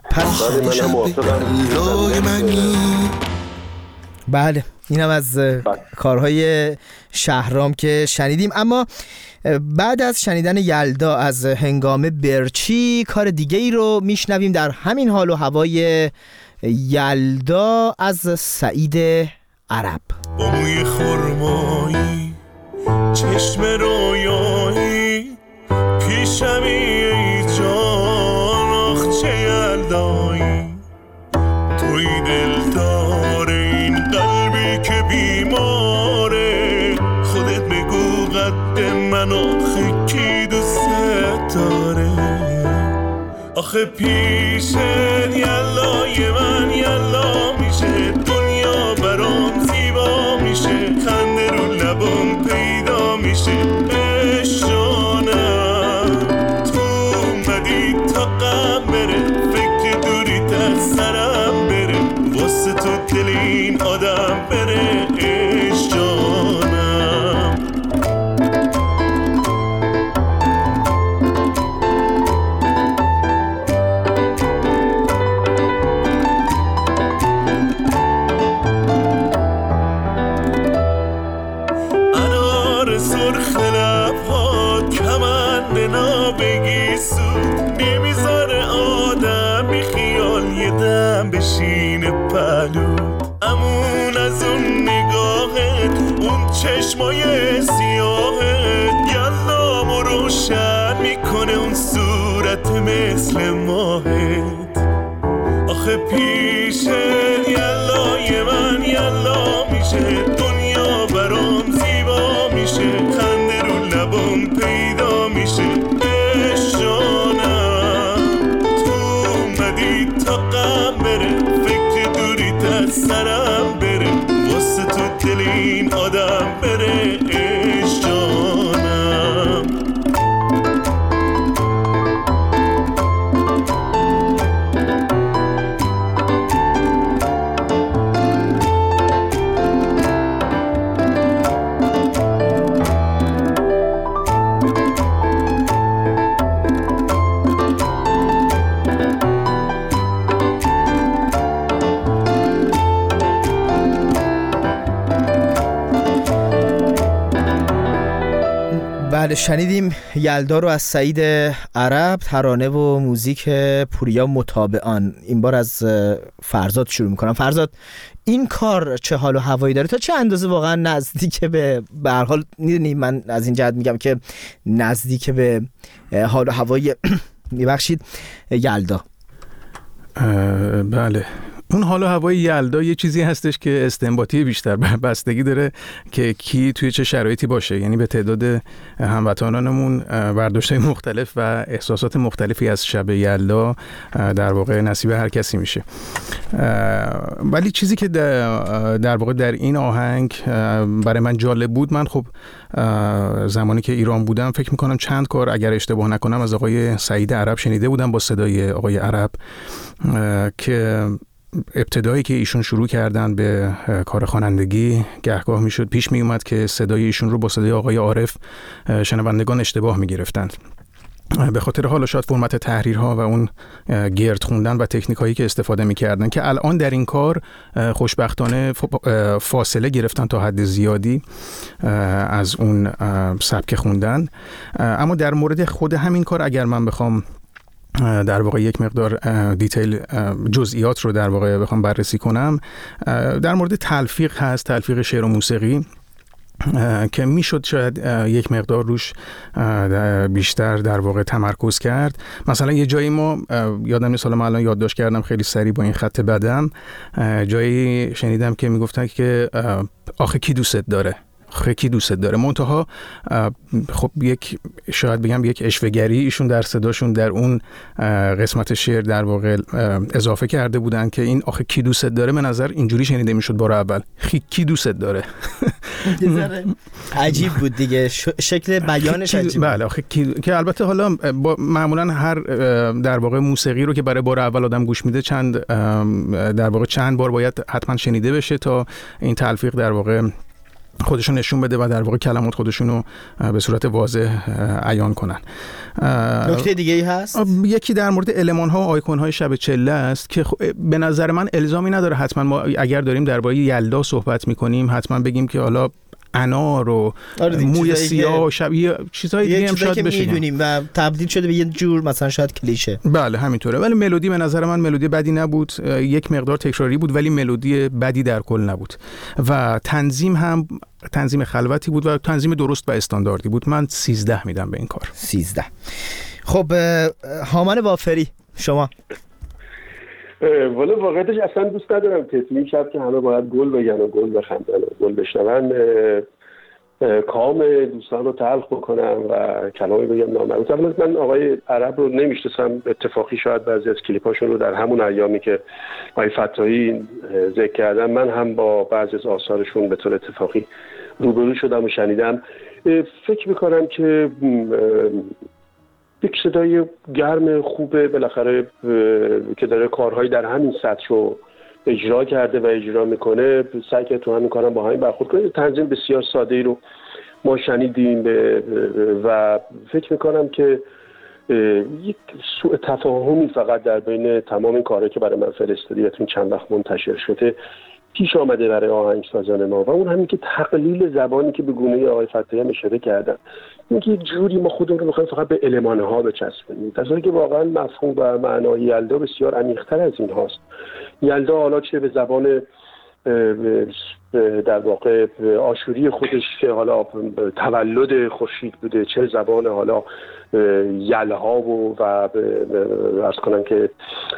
Speaker 2: بله اینم از کارهای شهرام که شنیدیم. اما بعد از شنیدن یلدا از هنگام برچی کار دیگه ای رو میشنویم در همین حال و هوای یلدا از سعید عرب.
Speaker 9: با موی خرمایی چشم رویایی پیشمی ای جان، آخ چه یلدایی توی دلدار این قلبی که بیماره، خودت بگو قد من آخه کی دوست داره، آخه پیشت یلای من یلا میشه، دنیا برام زیبا میشه، خنده رو لبم پیدا میشه، عشقانم تو اومدی تا غم بره، فکر دوری تا سرم بره، واسه تو دل این آدم بره، عشقانم. امون از اون نگاهت، اون چشمای سیاهت، یلامو روشن میکنه اون صورت مثل ماهت، آخه پیشت یلای من یلا میشه، دنیا برام زیبا میشه، خنده رو لبم پیدا میشه، عشقانم تو اومدی تا غم بره، سرم بره، واسه تو دل این آدم بره، عشقانم.
Speaker 2: بله، شنیدیم یلدا رو از سعید عرب، ترانه و موزیک پوریا متابعان. این بار از فرزاد شروع میکنم. فرزاد، این کار چه حال و هوایی داره؟ تا چه اندازه واقعا نزدیک به هر حال، میدونی من از این جهت میگم که نزدیک به حال و هوایی میبخشید یلدا.
Speaker 5: بله، اون حال و هوای یلدا یه چیزی هستش که استنباطی بیشتر بستگی داره که کی توی چه شرایطی باشه. یعنی به تعداد هموطنانمون برداشت‌های مختلف و احساسات مختلفی از شب یلدا در واقع نصیب هر کسی میشه. ولی چیزی که در واقع در این آهنگ برای من جالب بود، من خب زمانی که ایران بودم فکر میکنم چند کار اگر اشتباه نکنم از آقای سعید عرب شنیده بودم با صدای آقای عرب، که ابتدایی که ایشون شروع کردن به کار خوانندگی گهگاه میشد پیش می اومد که صدای ایشون رو با صدای آقای عارف شنوندگان اشتباه میگرفتند، به خاطر حالا شاید فرمت تحریرها و اون گرد خوندن و تکنیک هایی که استفاده میکردن، که الان در این کار خوشبختانه فاصله گرفتن تا حد زیادی از اون سبک خوندن. اما در مورد خود همین کار اگر من بخوام در واقع یک مقدار دیتیل جزئیات رو در واقع بخوام بررسی کنم، در مورد تلفیق هست، تلفیق شعر و موسیقی که میشد شاید یک مقدار روش بیشتر در واقع تمرکز کرد. مثلا یه جایی ما یادم نیست، من الان یادداشت کردم خیلی سریع با این خط بدم، جایی شنیدم که میگفتن که آخه کی دوست داره، خیلی دوست داره. منتها خب یک شاید بگم یک اشوه‌گری ایشون در صداشون در اون قسمت شعر در واقع اضافه کرده بودن که این آخه کی دوست داره به نظر اینجوری شنیده میشد بار اول، کی دوست داره.
Speaker 2: عجیب بود دیگه، شکل بیانش عجیب.
Speaker 5: بله، آخه که البته حالا معمولا هر در واقع موسیقی رو که برای بار اول آدم گوش میده در واقع چند بار باید حتما شنیده بشه تا این تلفیق در واقع خودشون نشون بده و در واقع کلمات خودشون رو به صورت واضح عیان کنن.
Speaker 2: نکته دیگه ای هست؟
Speaker 5: یکی در مورد المان ها و آیکون های شب چله است که به نظر من الزامی نداره حتما ما اگر داریم درباره یلدا صحبت میکنیم حتما بگیم که حالا انار و موی سیاه و شبیه چیزهای دیگه هم شاید بشه
Speaker 2: میدونیم و تبدیل شده به یه جور مثلا شاید کلیشه.
Speaker 5: بله همینطوره، ولی ملودی به نظر من ملودی بدی نبود، یک مقدار تکراری بود ولی ملودی بدی در کل نبود و تنظیم هم تنظیم خلوتی بود و تنظیم درست و استانداردی بود. من 13 میدم به این کار.
Speaker 2: 13. خب هامان وافری شما؟
Speaker 7: ولی واقعیتش اصلا دوست ندارم که این شب که همه باید گل بگن و گل بخندن و گل بشنون کام دوستان رو تلخ بکنم و کلامی بگم نامربوط. اولا من آقای عرب رو نمیشناسم، اتفاقی شاید بعضی از کلیپاشون رو در همون ایامی که آقای فتاحی ذکر کردم من هم با بعضی از آثارشون به طور اتفاقی روبرو شدم و شنیدم. فکر میکنم که یک صدای گرم خوبه بالاخره که داره کارهایی در همین سطح رو اجرا کرده و اجرا میکنه، سعی که تو همین کارم با همین برخورد کنه. تنظیم بسیار ساده‌ای رو ما شنیدیم و فکر میکنم که یک سوء تفاهمی فقط در بین تمام این کارهایی که برای من فرستادی و تو چند وقت منتشر شده پیش آمده برای آهنگسازان ما و اون همین که تقلیل زبانی که به گونه آقای فتاحی هم اشاره کردن، اینکه یک جوری ما خودمون رو می‌خوایم فقط به المان‌ها بچسبونیم، در حالی که واقعا مفهوم و معنای یلدا بسیار عمیق‌تر از این هاست. یلدا حالا چه به زبان در واقع آشوری خودش که حالا تولد خورشید بوده، چه زبان حالا یلها و عرض کنم که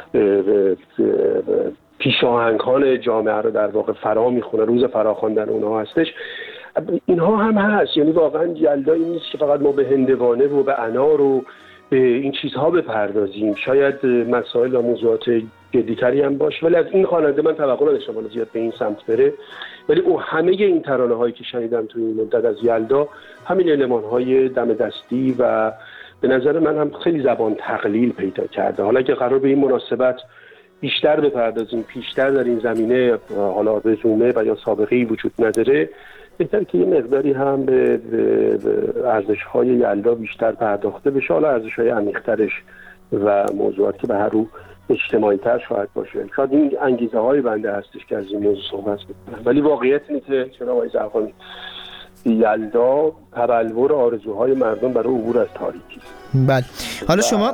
Speaker 7: پیشاهنگان جامعه رو در واقع فرا میخونه، روز فراخواندن اونها هستش. اینها هم هست، یعنی واقعا یلدا این نیست که فقط ما به هندوانه و به انار و به این چیزها بپردازیم، شاید مسائل و موضوعات جدی‌تری هم باشه، ولی از این خواننده من توقع نداشتم حالا زیاد به این سمت بره، ولی او همه این ترانه‌هایی که شنیدم تو این مدت از یلدا همین المان‌های دم دستی و به نظر من هم خیلی زبان تقلیل پیدا کرده. حالا که قرار به این مناسبت بیشتر بپردازیم، پیشتر در این زمینه حالا رزومه و یا سابقه‌ای وجود نداره، بهتر که یه مقداری هم به ارزش‌های یلدا بیشتر پرداخته بشه، حالا ارزش‌های عمیق‌ترش و موضوعاتی که به هر رو اجتماعی‌تر شاید باشه. شاید این انگیزه‌های بنده هستش که از این موضوع صحبت بکنم، ولی واقعیت اینه که چرا آقای زرقامی یلدا تبلور آرزوهای مردم برای عبور از تاریکی.
Speaker 2: بله. حالا شما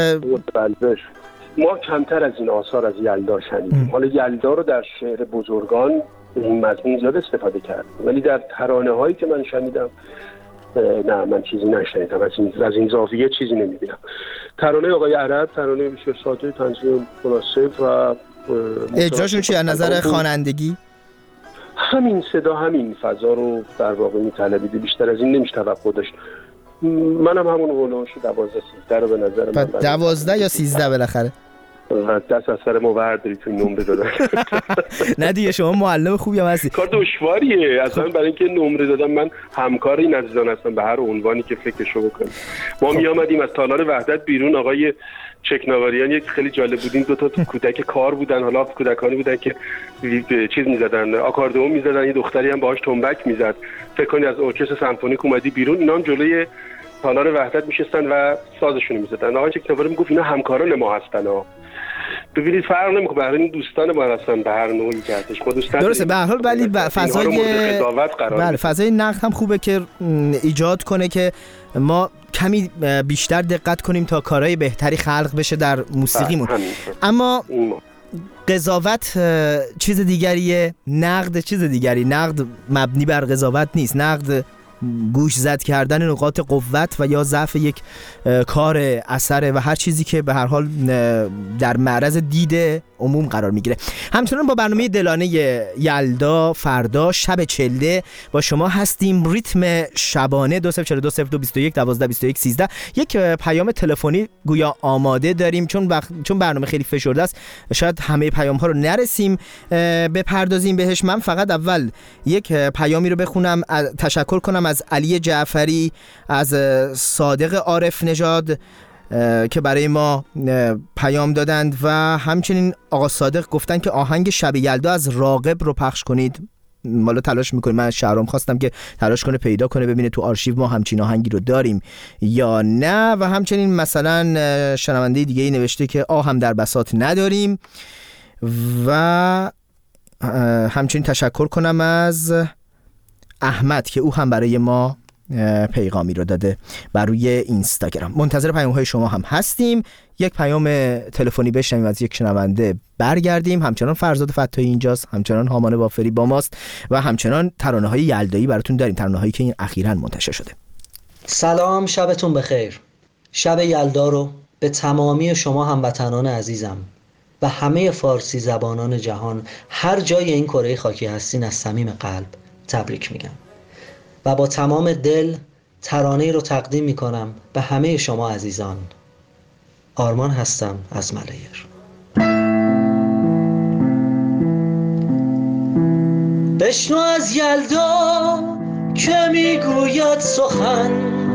Speaker 7: ما کمتر از این آثار از یلدا شنیدیم. حالا یلدا رو در شعر بزرگان به این مضمون زیاد استفاده کرد، ولی در ترانه هایی که من شنیدم نه، من چیزی نشنیدم. از این زاویه چیزی نمیبینم. ترانه آقای عرب ترانه بسیار ساده، تنظیم مناسب و
Speaker 2: اجراشون چیه از نظر خوانندگی؟
Speaker 7: همین صدا، همین فضا رو در واقع میطلبیده، بیشتر از این نمیشه توقع داشت. منم همون هولوش 12-13 رو به نظر من
Speaker 2: 12 یا 13 بالاخره
Speaker 7: دست از سر ما برداری توی نمره دادن.
Speaker 2: نه دیگه شما معلم خوبی هم هستی.
Speaker 7: کار دشواریه اصلا برای اینکه نمره دادم. من همکار این عزیزان هستم به هر عنوانی که فکرشو بکنم. ما می آمدیم از تالار وحدت بیرون، آقای چکناواریان یک خیلی جالب بودین، دو تا کودک کار بودن، حالا کودکانی بودن که چیز می‌زدن، آکاردئون می‌زدن، یه دختری هم باهاش تنبک می‌زد. فکر کنید از ارکستر سمفونیک اومدی بیرون، اینا هم جلوی تالار وحدت میشستن و سازشون می‌زدن. آقای چکناواری میگفت اینا همکاران ما هستن ها. ببینید فرق نمیکنه، برای این دوستان ما هستن به هر نوعی کردش. ما دوستان
Speaker 2: درسته به هر حال، ولی فضای نقد هم خوبه که ایجاد کنه که ما کمی بیشتر دقت کنیم تا کارهای بهتری خلق بشه در موسیقیمون. اما قضاوت چیز دیگریه، نقد چیز دیگری. نقد مبنی بر قضاوت نیست. نقد گوش زد کردن نقاط قوت و یا ضعف یک کار، اثر و هر چیزی که به هر حال در معرض دید عموم قرار میگیره. همچنان با برنامه دلانه یلدا فردا شب چله با شما هستیم. ریتم شبانه 20420221122113. یک پیام تلفنی گویا آماده داریم، چون برنامه خیلی فشرده است شاید همه پیام ها رو نرسیم بپردازیم بهش. من فقط اول یک پیامی رو بخونم، تشکر کنم از علی جعفری، از صادق عارف نژاد که برای ما پیام دادند و همچنین آقا صادق گفتن که آهنگ شب یلدا از راغب رو پخش کنید. مالا تلاش میکنیم. من از شهرام خواستم که تلاش کنه پیدا کنه ببینه تو آرشیو ما همچین آهنگی رو داریم یا نه. و همچنین مثلا شنونده دیگه ای نوشته که هم در بساط نداریم. و همچنین تشکر کنم از احمد که او هم برای ما پیغامی رو داده بر روی اینستاگرام. منتظر پیام‌های شما هم هستیم. یک پیام تلفنی بشنویم از یک شنونده، برگردیم. همچنان فرزاد فتاحی اینجاست، همچنان هامان بافری با ماست و همچنان ترانه‌های یلدایی براتون داریم، ترانه‌هایی که این اخیراً منتشر شده.
Speaker 10: سلام، شبتون بخیر. شب یلدا رو به تمامی شما هموطنان عزیزم و همه فارسی زبانان جهان هر جای این کره خاکی هستین از صمیم قلب تبریک میگم و با تمام دل ترانه‌ای رو تقدیم میکنم به همه شما عزیزان. آرمان هستم از ملیر. بشنو از یلدا که میگوید سخن،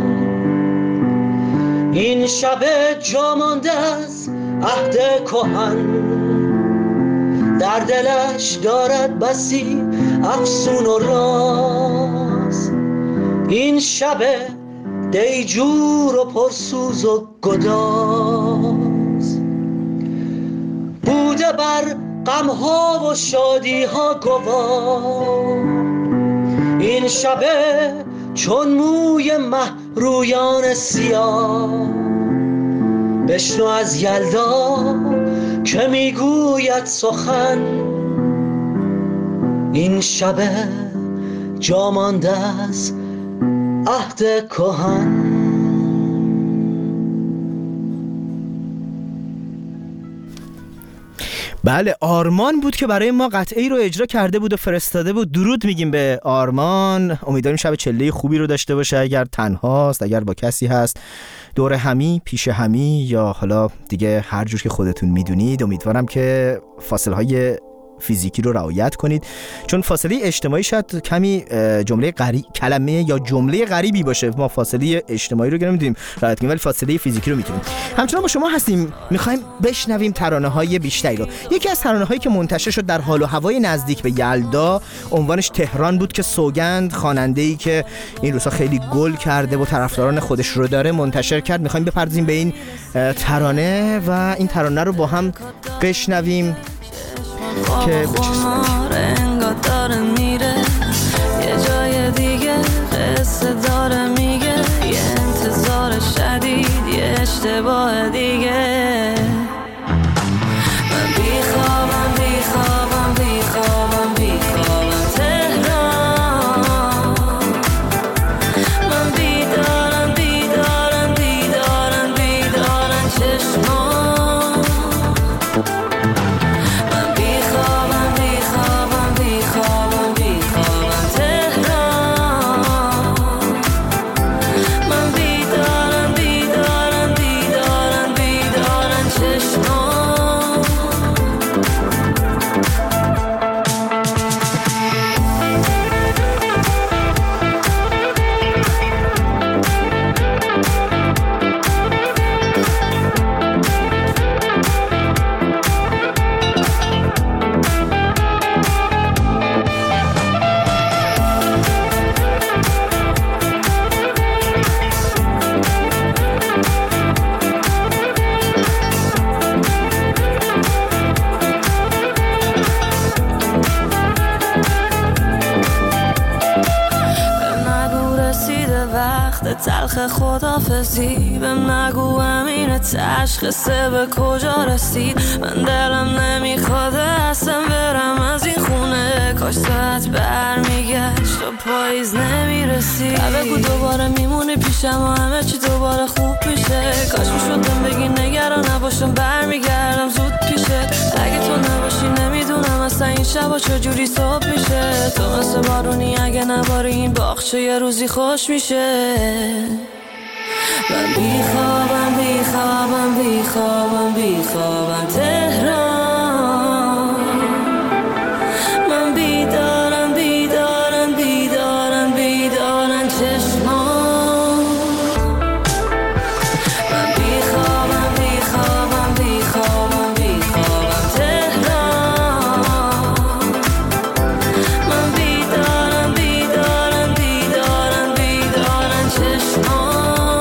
Speaker 10: این شب جا مانده از عهد کهن، در دلش دارد بسی افسون و راز، این شب دیجور و پرسوز و گداز، بوده بر غمها و شادیها گواه، این شب چون موی مه رویان سیاه. بشنو از یلدا که میگوید سخن، این شب جا مانده از عهد کهن.
Speaker 2: بله، آرمان بود که برای ما قطعه‌ای رو اجرا کرده بود و فرستاده بود. درود میگیم به آرمان. امیدواریم شب چله خوبی رو داشته باشه. اگر تنهاست، اگر با کسی هست، دور همی، پیش همی، یا حالا دیگه هر جور که خودتون میدونید، امیدوارم که فاصله های فیزیکی رو رعایت کنید، چون فاصله اجتماعی شاید کمی کلمه یا جمله غریبی باشه. ما فاصله اجتماعی رو که نمیدونیم رعایت کنیم، ولی فاصله فیزیکی رو میتونیم. همچنان با شما هستیم، میخوایم بشنویم ترانه‌های بیشتری رو. یکی از ترانه‌هایی که منتشر شد در حال و هوای نزدیک به یلدا، عنوانش تهران بود که سوگند، خواننده‌ای که این روزا خیلی گل کرده و طرفداران خودش رو داره، منتشر کرد. میخوایم بپردازیم به این ترانه و این ترانه رو با هم بشنویم که
Speaker 11: انگار داره میره یه جای دیگه، قصه داره میگه یه انتظار شدید یه اشتباه دیگه من بیخوابم بیخوابم بیخوابم بیخوابم تهران من بیدارم بیدارم بیدارم بیدارم چشمان من بیخوابم بیخوابم بیخوابم بیخوابم تهران من بیدارم بیدارم بیدارم بیدارم چشمان تلخ خدافزی بهم نگو امین تشخیصه به کجا رسید من دلم نمیخواد اصلا برم از این خونه کاش ساعت برمیگشت و پاییز نمیرسید بگو دوباره میمونی پیشم و همه چی دوباره خوب میشه کاش میشدم بگی نگران نباشم برمیگردم زود پیشت اگه تو نباشی نمیدونم اصلا این شبا چجوری صبح میشه تو مثل بارونی اگه نباری این باغچه یه روزی خوش میشه من بیخوابم بیخوابم بیخوابم بیخوابم تهران من بیدارم بیدارم بیدارم بیدارم چشمان من بیخوابم بیخوابم بیخوابم بیخوابم تهران من بیدارم بیدارم بیدارم بیدارم چشمان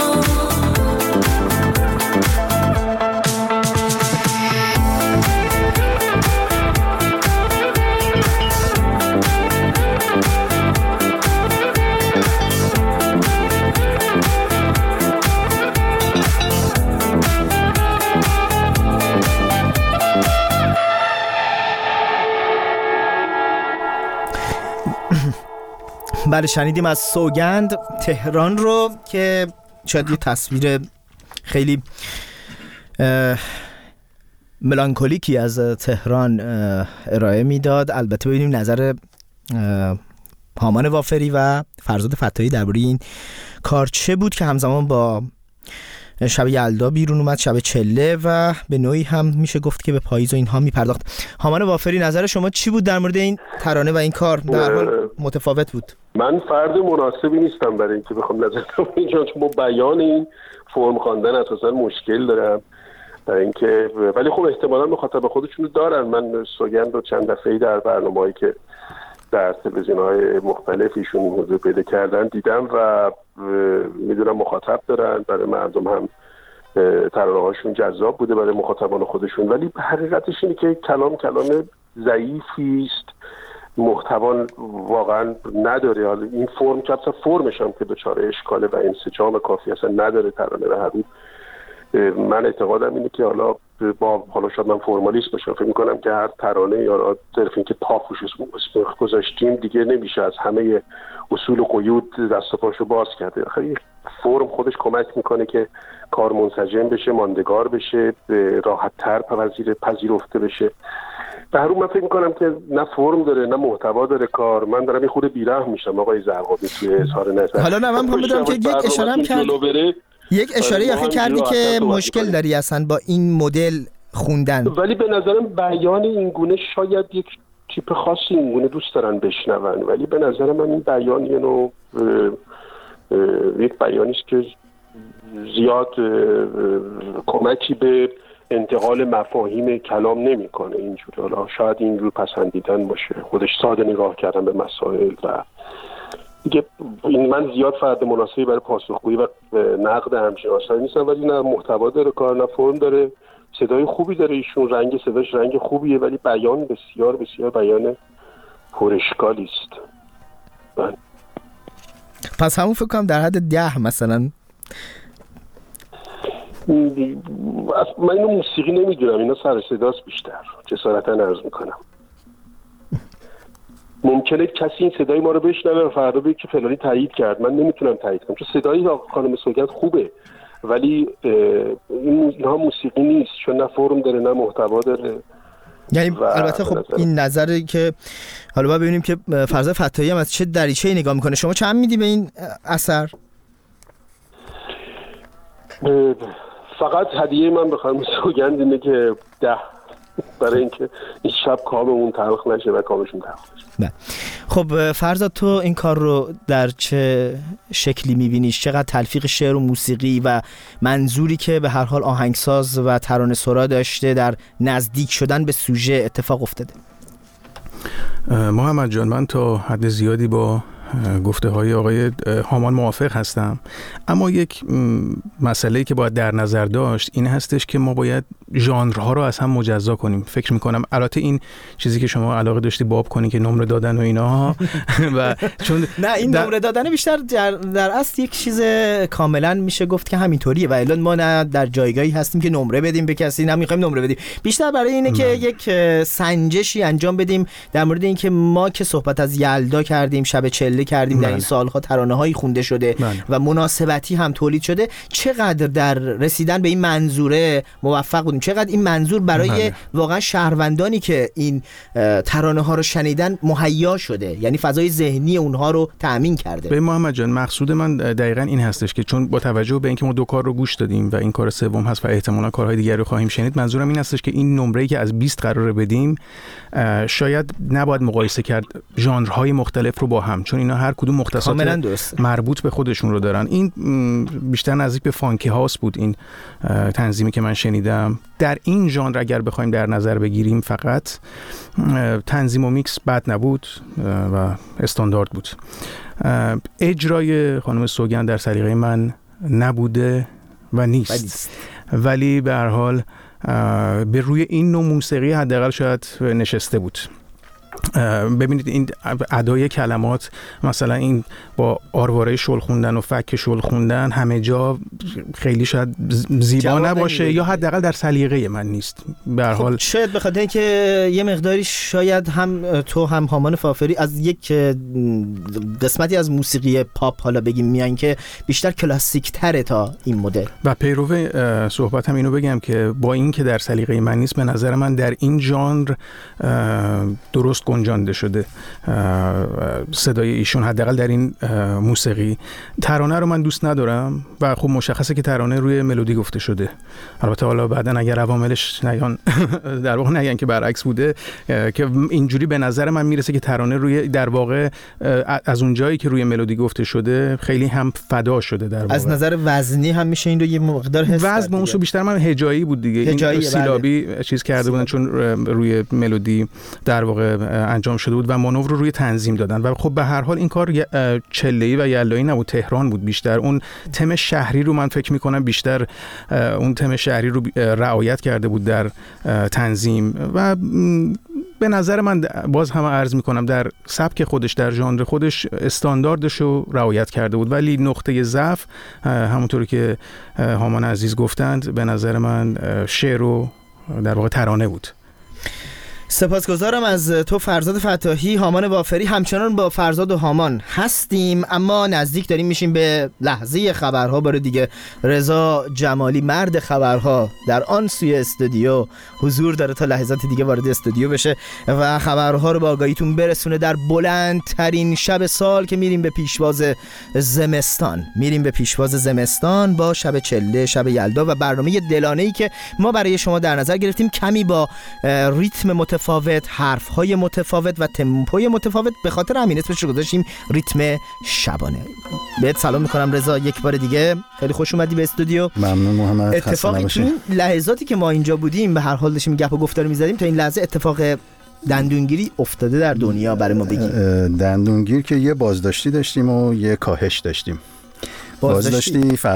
Speaker 2: بله شنیدیم از سوگند تهران رو که شاید یه تصویر خیلی ملانکولیکی از تهران ارائه میداد. البته ببینیم نظر هامان وافری و فرزاد فتاحی درباره این کار چه بود که همزمان با شب یلدا بیرون اومد، شب چله، و به نوعی هم میشه گفت که به پاییز و اینها میپرداخت. هامان وافری نظر شما چی بود در مورد این ترانه و این کار؟ در حال متفاوت بود.
Speaker 7: من فرد مناسبی نیستم برای اینکه بخوام نظر بدم اینجا، چون با بیان این فرم خواندن اساسا مشکل دارم اینکه، ولی خب احتمالاً مخاطب خودشونو دارن. من سوگند رو چند دفعه‌ای در برنامه‌ای که در تلویزیون‌های مختلف ایشون حضور پیدا کردن دیدم و میدونم مخاطب دارن، برای مردم هم ترانه‌هاشون جذاب بوده برای مخاطبان خودشون، ولی حقیقتش اینه که کلام ضعیفی است، محتوا واقعا نداره. حالا این فرم که اصلا فرمش هم که دچار اشکاله و انسجام کافی اصلا نداره ترانه و حبیب. من اعتقادم اینه که حالا شاید من فرمالیست باشم، فکر می‌کنم که هر ترانه یا صرف اینکه پاپوش اسم گذاشتیم دیگه نمیشه از همه اصول و قیود دست و پاشو باز کرده. خیلی فرم خودش کمک میکنه که کار منسجم بشه، ماندگار بشه، راحت‌تر پذیرفته بشه. به هر حال من فکر میکنم که نه فرم داره نه محتوا داره کار. من دارم یه خورده بی‌رحم میشم آقای زرقاوی توی اظهار نظر.
Speaker 2: حالا نه من بدونم که یک اشاره هم کرد، یک اشاره آخه کردی که مشکل داری اصلا با این مدل خوندن،
Speaker 7: ولی به نظرم بیان این گونه شاید یک تیپ خاصی این گونه دوست دارن بشنون، ولی به نظر من این بیان یک بیانی است که زیاد کمکی به انتقال مفاهیم کلام نمیکنه اینجوری. حالا شاید این رو پسندیدن باشه، خودش ساده نگاه کردن به مسائل و دیگه. این من زیاد فرد مناسبی برای پاسخگویی و نقد همچین آثاری نیستم، ولی نه محتوا داره کار نه فرم داره. صدای خوبی داره ایشون، رنگ صداش رنگ خوبیه، ولی بیان بسیار بسیار بیان پراشکالی است.
Speaker 2: پس همون فکر کنم در حد 10 مثلا.
Speaker 7: من اینو موسیقی نمیدونم، اینا سر صداست بیشتر، جسارتا عرض میکنم. ممکنه کسی این صدای ما رو بشنوه و فردا بگه که فلانی تایید کرد. من نمیتونم تایید کنم چون صدای خانم سوگند خوبه، ولی اینها موسیقی نیست، چون نه فرم داره نه محتوا داره.
Speaker 2: یعنی البته خب این نظری که حالا باید ببینیم که فرزاد فتاحی هم از چه دریچه‌ای نگاه میکنه. شما چند میدی به این اثر؟
Speaker 7: فقط هدیه من به خانم سوگند اینه که 10، برای اینکه این شب کاممون تلخ نشه و کامشون تلخ نشه.
Speaker 2: خب فرزاد، تو این کار رو در چه شکلی میبینیش؟ چقدر تلفیق شعر و موسیقی و منظوری که به هر حال آهنگساز و ترانه سرا داشته در نزدیک شدن به سوژه اتفاق افتاده؟
Speaker 5: محمد جان، من تا حد زیادی با گفته های آقای هامان موافق هستم، اما یک مسئله‌ای که باید در نظر داشت این هستش که ما باید ژانرها رو از هم مجزا کنیم. فکر میکنم البته این چیزی که شما علاقه داشتی باب کنی که نمره دادن و اینا و چون
Speaker 2: نه این نمره دادن بیشتر در اصل یک چیز کاملا میشه گفت که همینطوریه و الان ما نه در جایگاهی هستیم که نمره بدیم به کسی، نه میخوایم نمره بدیم، بیشتر برای اینه که یک سنجشی انجام بدیم در مورد اینکه ما که صحبت از یلدا کردیم، شب چله کردیم، در این سالها ترانه‌هایی خونده شده و مناسبتی هم تولید شده، چقدر در رسیدن به این منظوره موفق بودیم، چقدر این منظور برای واقعا شهروندانی که این ترانه ها رو شنیدن مهیا شده، یعنی فضای ذهنی اونها رو تأمین کرده.
Speaker 5: به محمد جان، مقصود من دقیقاً این هستش که چون با توجه به اینکه ما 2 کار رو گوش دادیم و این کار سوم هست و احتمالاً کارهای دیگری رو خواهیم شنید، منظورم این هستش که این نمره‌ای که از 20 قراره بدیم شاید نباید مقایسه کرد ژانرهای مختلف رو با هم، چون اینا هر کدوم مختصات مربوط به خودشون رو دارن. این بیشتر نزدیک به فانکی هاوس بود این تنظیمی که من شنیدم. در این ژانر اگر بخوایم در نظر بگیریم فقط تنظیم و میکس بد نبود و استاندارد بود. اجرای خانم سوگند در سلیقه من نبوده و نیست. ولی به هر حال به روی این نوع موسیقی حداقل شاید نشسته بود. ببینید این ادای کلمات، مثلا این با آرواره شل خوندن و فک شل خوندن همه جا خیلی شاید زیبا نباشه یا حداقل در سلیقه من نیست. به هر حال
Speaker 2: شاید به خاطر اینکه یه مقداری شاید هم تو هم هامان فافری از یک قسمتی از موسیقی پاپ حالا بگیم میان که بیشتر کلاسیک تره تا این مدل. و
Speaker 5: پیرو صحبتم اینو بگم که با این که در سلیقه من نیست، به نظر من در این ژانر درست گنجانده شده صدای ایشون، حداقل در این موسیقی. ترانه رو من دوست ندارم و خب مشخصه که ترانه روی ملودی گفته شده. البته حالا بعدن اگر عواملش نیان در واقع نیان که برعکس بوده، که اینجوری به نظر من میرسه که ترانه روی در واقع از اون جایی که روی ملودی گفته شده خیلی هم فدا شده. در واقع
Speaker 2: از نظر وزنی هم میشه این رو یه مقدار حس کرد.
Speaker 5: وزن اون بیشتر من هجایی بود دیگه، این سیلابی چیز کرده بودن چون روی ملودی در واقع انجام شده بود و مانور رو روی تنظیم دادن. و خب به هر حال این کار چله‌ای و یلایی نبود، تهران بود بیشتر. اون تم شهری رو من فکر می‌کنم بیشتر اون تم شهری رو رعایت کرده بود در تنظیم و به نظر من باز هم عرض می‌کنم در سبک خودش، در ژانر خودش استانداردش رو رعایت کرده بود. ولی نقطه ضعف همونطوری که هامان عزیز گفتند به نظر من شعر و در واقع ترانه بود.
Speaker 2: سپاسگزارم از تو فرزاد فتاحی. هامان وافری همچنان با فرزاد و هامان هستیم، اما نزدیک داریم میشیم به لحظه خبرها. باره دیگه رضا جمالی مرد خبرها در آن سوی استودیو حضور داره تا لحظات دیگه وارد استودیو بشه و خبرها رو با آگاهیتون برسونه در بلندترین شب سال که میریم به پیشواز زمستان با شب چله، شب یلدا و برنامه دلانه‌ای که ما برای شما در نظر گرفتیم. کمی با ریتم متفاوت، حرف‌های متفاوت و تمپوی متفاوت، به خاطر همین اسمش رو گذاشتیم ریتم شبانه. بهت سلام میکنم رضا یک بار دیگه، خیلی خوش اومدی به استودیو.
Speaker 1: ممنون محمد.
Speaker 2: اتفاقی این لحظاتی که ما اینجا بودیم به هر حال داشتیم گپ و گفتار می‌زدیم تا این لحظه اتفاق دندونگیری افتاده در دنیا، برای ما بگیم.
Speaker 1: دندونگیر که یه بازداشتی داشتیم و یه کاهش داشتیم. بازداشتی